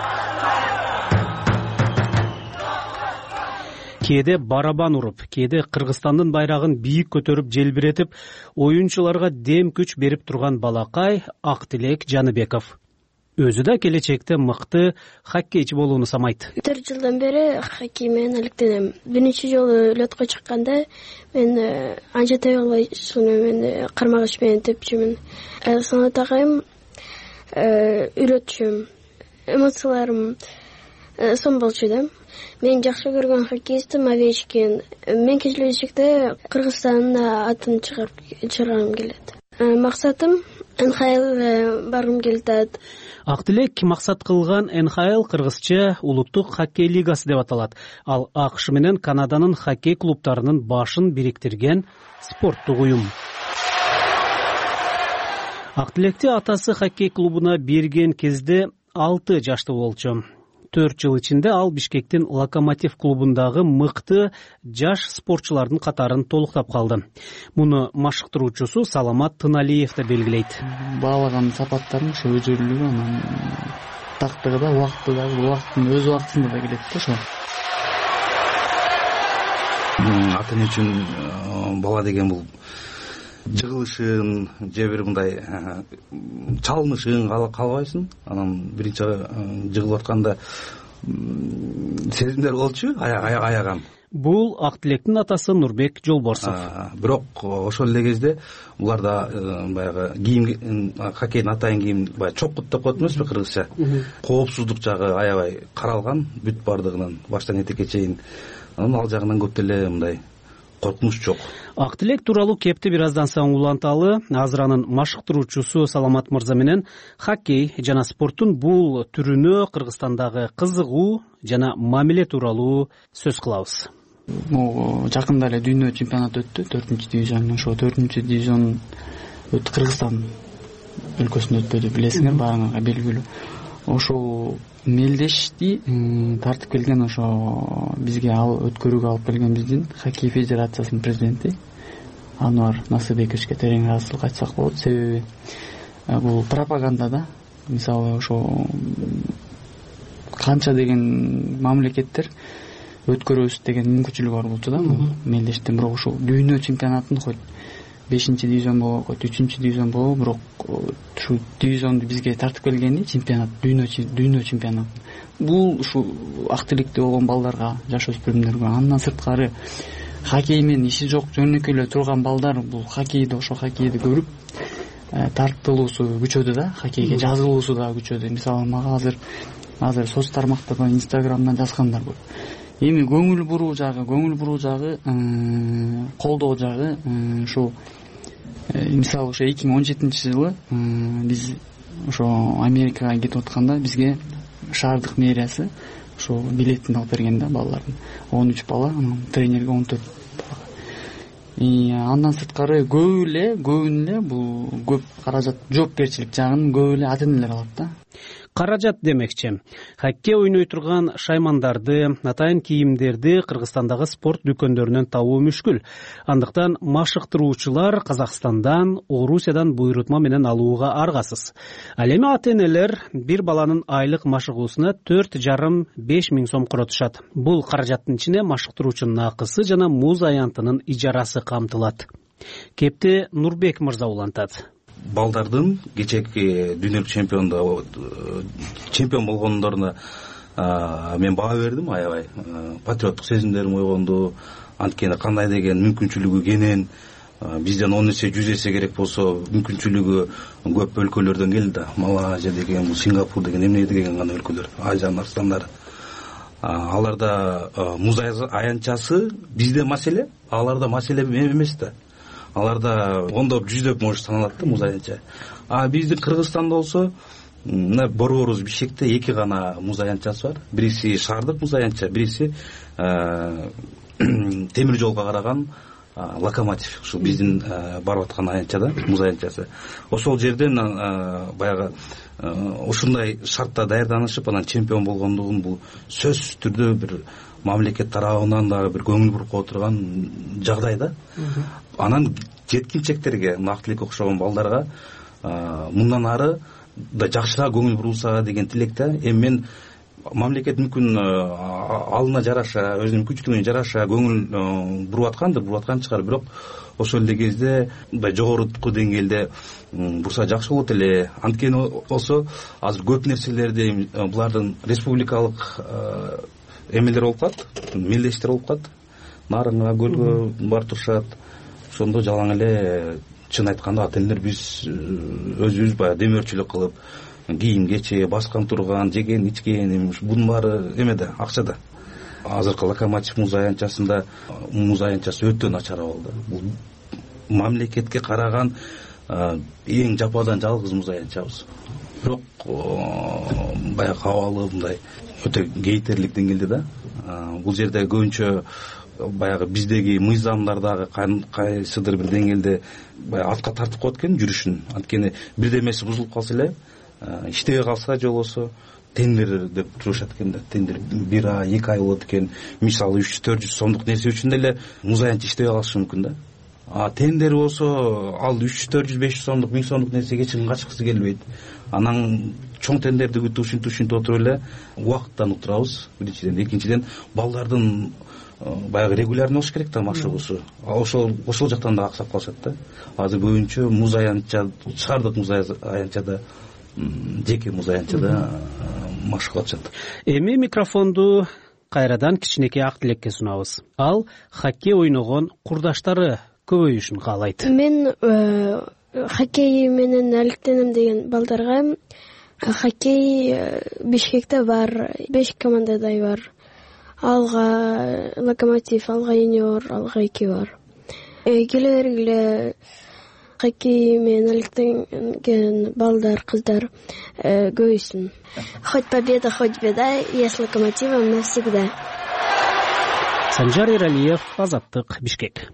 Кээде барабан уруп, кээде Кыргызстандын байрагын бийик көтөрүп желбиретип, оюнчуларга дем күч берип турган балакай Актилек Жаныбеков. Өзү да келечекте мыкты хоккейчи болууну самайт. төрт жылдан бери хоккей менен алектенем. Биринчи жолу лётко чыкканда мен анча тепе албайчумун, мен кармагыч менен тепчүмүн. Санат агайым үйрөтчүм. Эмоцияларым сонун болчу да. Мен жакшы көргөн хоккейистим Овечкин. Мен келечекте Кыргызстандын атын чыгаргым келет. Максатым эн ха эл баргым келет. Актилек максат кылган эн ха эл кыргызча улуттук хоккей лигасы деп аталат. Ал АКШ менен Канаданын хоккей клубтарынын башын бириктирген спорттук уюм. Актилекти атасы хоккей клубуна берген кезде алты жаштуу болчу. төрт жыл ичинде ал Бишкектин Локомотив клубундагы мыкты жаш спортчулардын катарын толуктап калды. Муну машыктыруучусу Саламат Тыналиев да белгилейт. Баалаган сапаттарын ошо өзүрлүгү, анан тактыгы да, убакты да, убакыттын өз убактысында да келет да ошо. Ата-эне үчүн бала деген бул жыгылышын же бир мындай чалынышын каалабайсың. Анан биринчи жыгылып атканда сезимдер болчу, аяган. Бул Актилектин атасы Нурбек Жолборсов. Бирок ошол эле кезде буларда баягы кийим, хоккейдин атайын кийим баягы чокут деп коет эмеспи кыргызча. Коопсуздук жагы аябай каралган, бүт бардыгынан баштан этекке чейин. Анан ал жагынан көп деле мындай коркунуч жок. Актилек тууралуу кепти бир аздан соң уланталы. Азыр анын машыктыруучусу Саламат мырза менен хоккей жана спорттун бул түрүнө, Кыргызстандагы кызыгуу жана мамиле тууралуу сөз кылабыз. Жакында эле дүйнө чемпионаты өттү, төртүнчү дивизион. Ошо төртүнчү дивизион өттү, Кыргызстан өлкөсүндө өттү деп билесиңер, баарыңарга белгилүү. ошол мелдешти тартып келген ошо бизге ал өткөрүүгө алып келген биздин хоккей федерациясынын президенти Анвар Насыбековичке терең ыраазычылык айтсак болот. Себеби бул пропаганда да. Мисалы ошо канча деген мамлекеттер өткөрөбүз деген мүмкүнчүлүгү бар болчу да мелдештен. Бирок ушул дүйнө чемпионатын хоть бешинчи дивизион болобу, хоть үчүнчү дивизион болобу, бирок ушул дивизионду бизге тартып келгени чемпионат, дүйнө дүйнө чемпионат. Бул ушул ак тилектүү болгон балдарга, жаш өспүрүмдөргө, андан сырткары хоккей менен иши жок жөнөкөй эле турган балдар бул хоккейди, ошо хоккейди көрүп тартылуусу күчөдү да, хоккейге жазылуусу да күчөдү. Мисалы мага азыр азыр соц тармактарда, Инстаграмдан жазгандар көп. Эми көңүл буруу жагы, көңүл буруу жагы, колдоо жагы ушул мисалы ошо эки миң он жетинчи жылы биз ошо Америкага кетип атканда бизге шаардык мэриясы ошо билетин алып берген да балдардын. он үч бала, анан тренерге он төрт бала. И андан сырткары көп эле, көбүн эле бул көп каражат, жоопкерчилик жагын көп эле ата энелер алат да. Каражат демекчи. Хоккей ойной турган шаймандарды, атайын кийимдерди Кыргызстандагы спорт дүкөндөрүнөн табуу мүшкүл. Андыктан машыктыруучулар Казакстандан, Орусиядан буйрутма менен алууга аргасыз. Ал эми ата энелер бир баланын айлык машыгуусуна төрт жарым беш миң сом коротушат. Бул каражаттын ичине машыктыруучунун акысы жана муз аянтынын ижарасы камтылат. Кепти Нурбек мырза улантат. Балдардын кечээки дүйнөлүк чемпиондо чемпион болгондоруна мен баа бердим, аябай патриоттук сезимдерим ойгонду. Анткени кандай деген мүмкүнчүлүгү кенен, бизден он эсе жүз эсе керек болсо мүмкүнчүлүгү көп өлкөлөрдөн келди да. Малайзия деген, Сингапур деген, эмне деген гана өлкөлөр, Азиянын арстандары. Аларда муз аянтчасы бизде маселе, аларда маселе эмес да. Аларда ондоп, жүздөп может саналат да муз аянтча. А биздин Кыргызстанда болсо, мына Борборубуз Бишкекте эки гана муз аянтчасы бар. Бириси шаардык муз аянтча, бириси темир жолго караган Локомотив. Ушул биздин барып аткан аянтчада муз аянтчасы. Ошол жерден баягы ушундай шартта даярданышып, анан чемпион болгондугун бул сөзсүз түрдө бир мамлекет тарабынан дагы бир көңүл буруп коюп турган жагдай да. Анан жеткинчектерге, ак тилекке окшогон балдарга мындан ары да жакшыраак көңүл бурулса деген тилекте. Эми мен мамлекет мүмкүн алына жараша, өзүнүн мүмкүнчүлүгүнө жараша көңүл буруп аткандыр, буруп аткан чыгар, бирок ошол эле кезде жогорку деңгээлде бурса жакшы болот эле. Анткени болсо азыр көп нерселерди булардын республикалык эмелер болуп калат, мелдештер болуп калат. Нарынга, көлгө барып турушат. Ошондо жалаң эле чын айтканда ата энелер биз өзүбүз баягы демөөрчүлүк кылып, кийим кече, баскан турган, жеген, ичкен, бунун баары эмеде, акчада. Азыркы Локомотив муз аянтчасында муз аянтчасы өтө начар болду. Бул мамлекетке караган эң жападан жалгыз муз аянтчабыз. Бирок баягы абалы мындай өтө кейтерлик деңгээлде да. Бул жерде көбүнчө баягы биздеги мыйзамдардагы кайсыдыр бир деңгээлде баягы атка тартып коет экен жүрүшүн. Анткени бирдемеси бузулуп калса эле, иштебей калса же болбосо тендер деп турушат экен да. Тендер бир ай, эки ай болот экен. Мисалы үч жүз төрт жүз сомдук нерсе үчүн деле муз аянтча иштебей калышы мүмкүн да. А тендер болсо ал үч жүз төрт жүз беш жүз сомдук, миң сомдук нерсеге чыгым качкысы келбейт. Анан чоң тендерди күтүп ушинтип ушинтип отуруп эле убакыттан утурабыз. Биринчиден, экинчиден балдардын баягы регулярный болуш керек да машыгуусу. Ошол ошол жактан да аксап калышат да. Азыр көбүнчө муз аянтча, шаардык муз аянтчада, жеке муз аянтчада машыгып атышат. Эми микрофонду кайрадан кичинекей ак тилекке сунабыз. Ал хоккей ойногон курдаштары көбөйүшүн каалайт. Мен хоккей менен алектенем деген балдарга хоккей Бишкекте бар, беш командадай бар. Алга Локомотив, алга Юниор, алга эки бар. Келе бергиле хоккей менен алектенген балдар, кыздар көбөйсүн. Хоть победа, хоть беда, я с Локомотивом навсегда. Санжар Эралиев, Азаттык, Бишкек.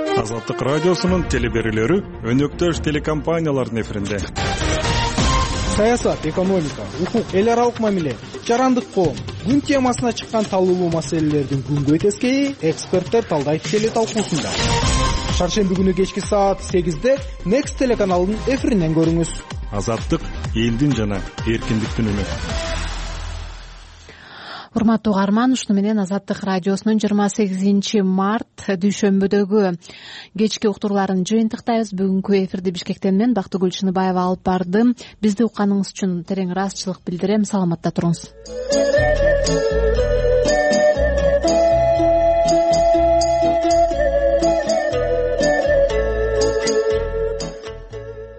Азаттык радиосунун телеберүүлөрү өнөктөш телекомпаниялардын эфиринде. саясат, экономика, укук, эл аралык мамиле, жарандык коом күн темасына чыккан талуулуу маселелердин күнгөй тескейи эксперттер талдайт теле талкуусунда. Шаршемби күнү кечки саат сегизде Next телеканалынын эфиринен көрүңүз. Азаттык элдин жана эркиндиктин үнү. Урматтуу угарман, ушуну менен Азаттык радиосунун жыйырма сегизинчи март дүйшөмбүдөгү кечки уктурууларын жыйынтыктайбыз. Бүгүнкү эфирди Бишкектен мен Бактыгүл Чыныбаева алып бардым. Бизди укканыңыз үчүн терең ыраазычылык билдирем. Саламатта туруңуз.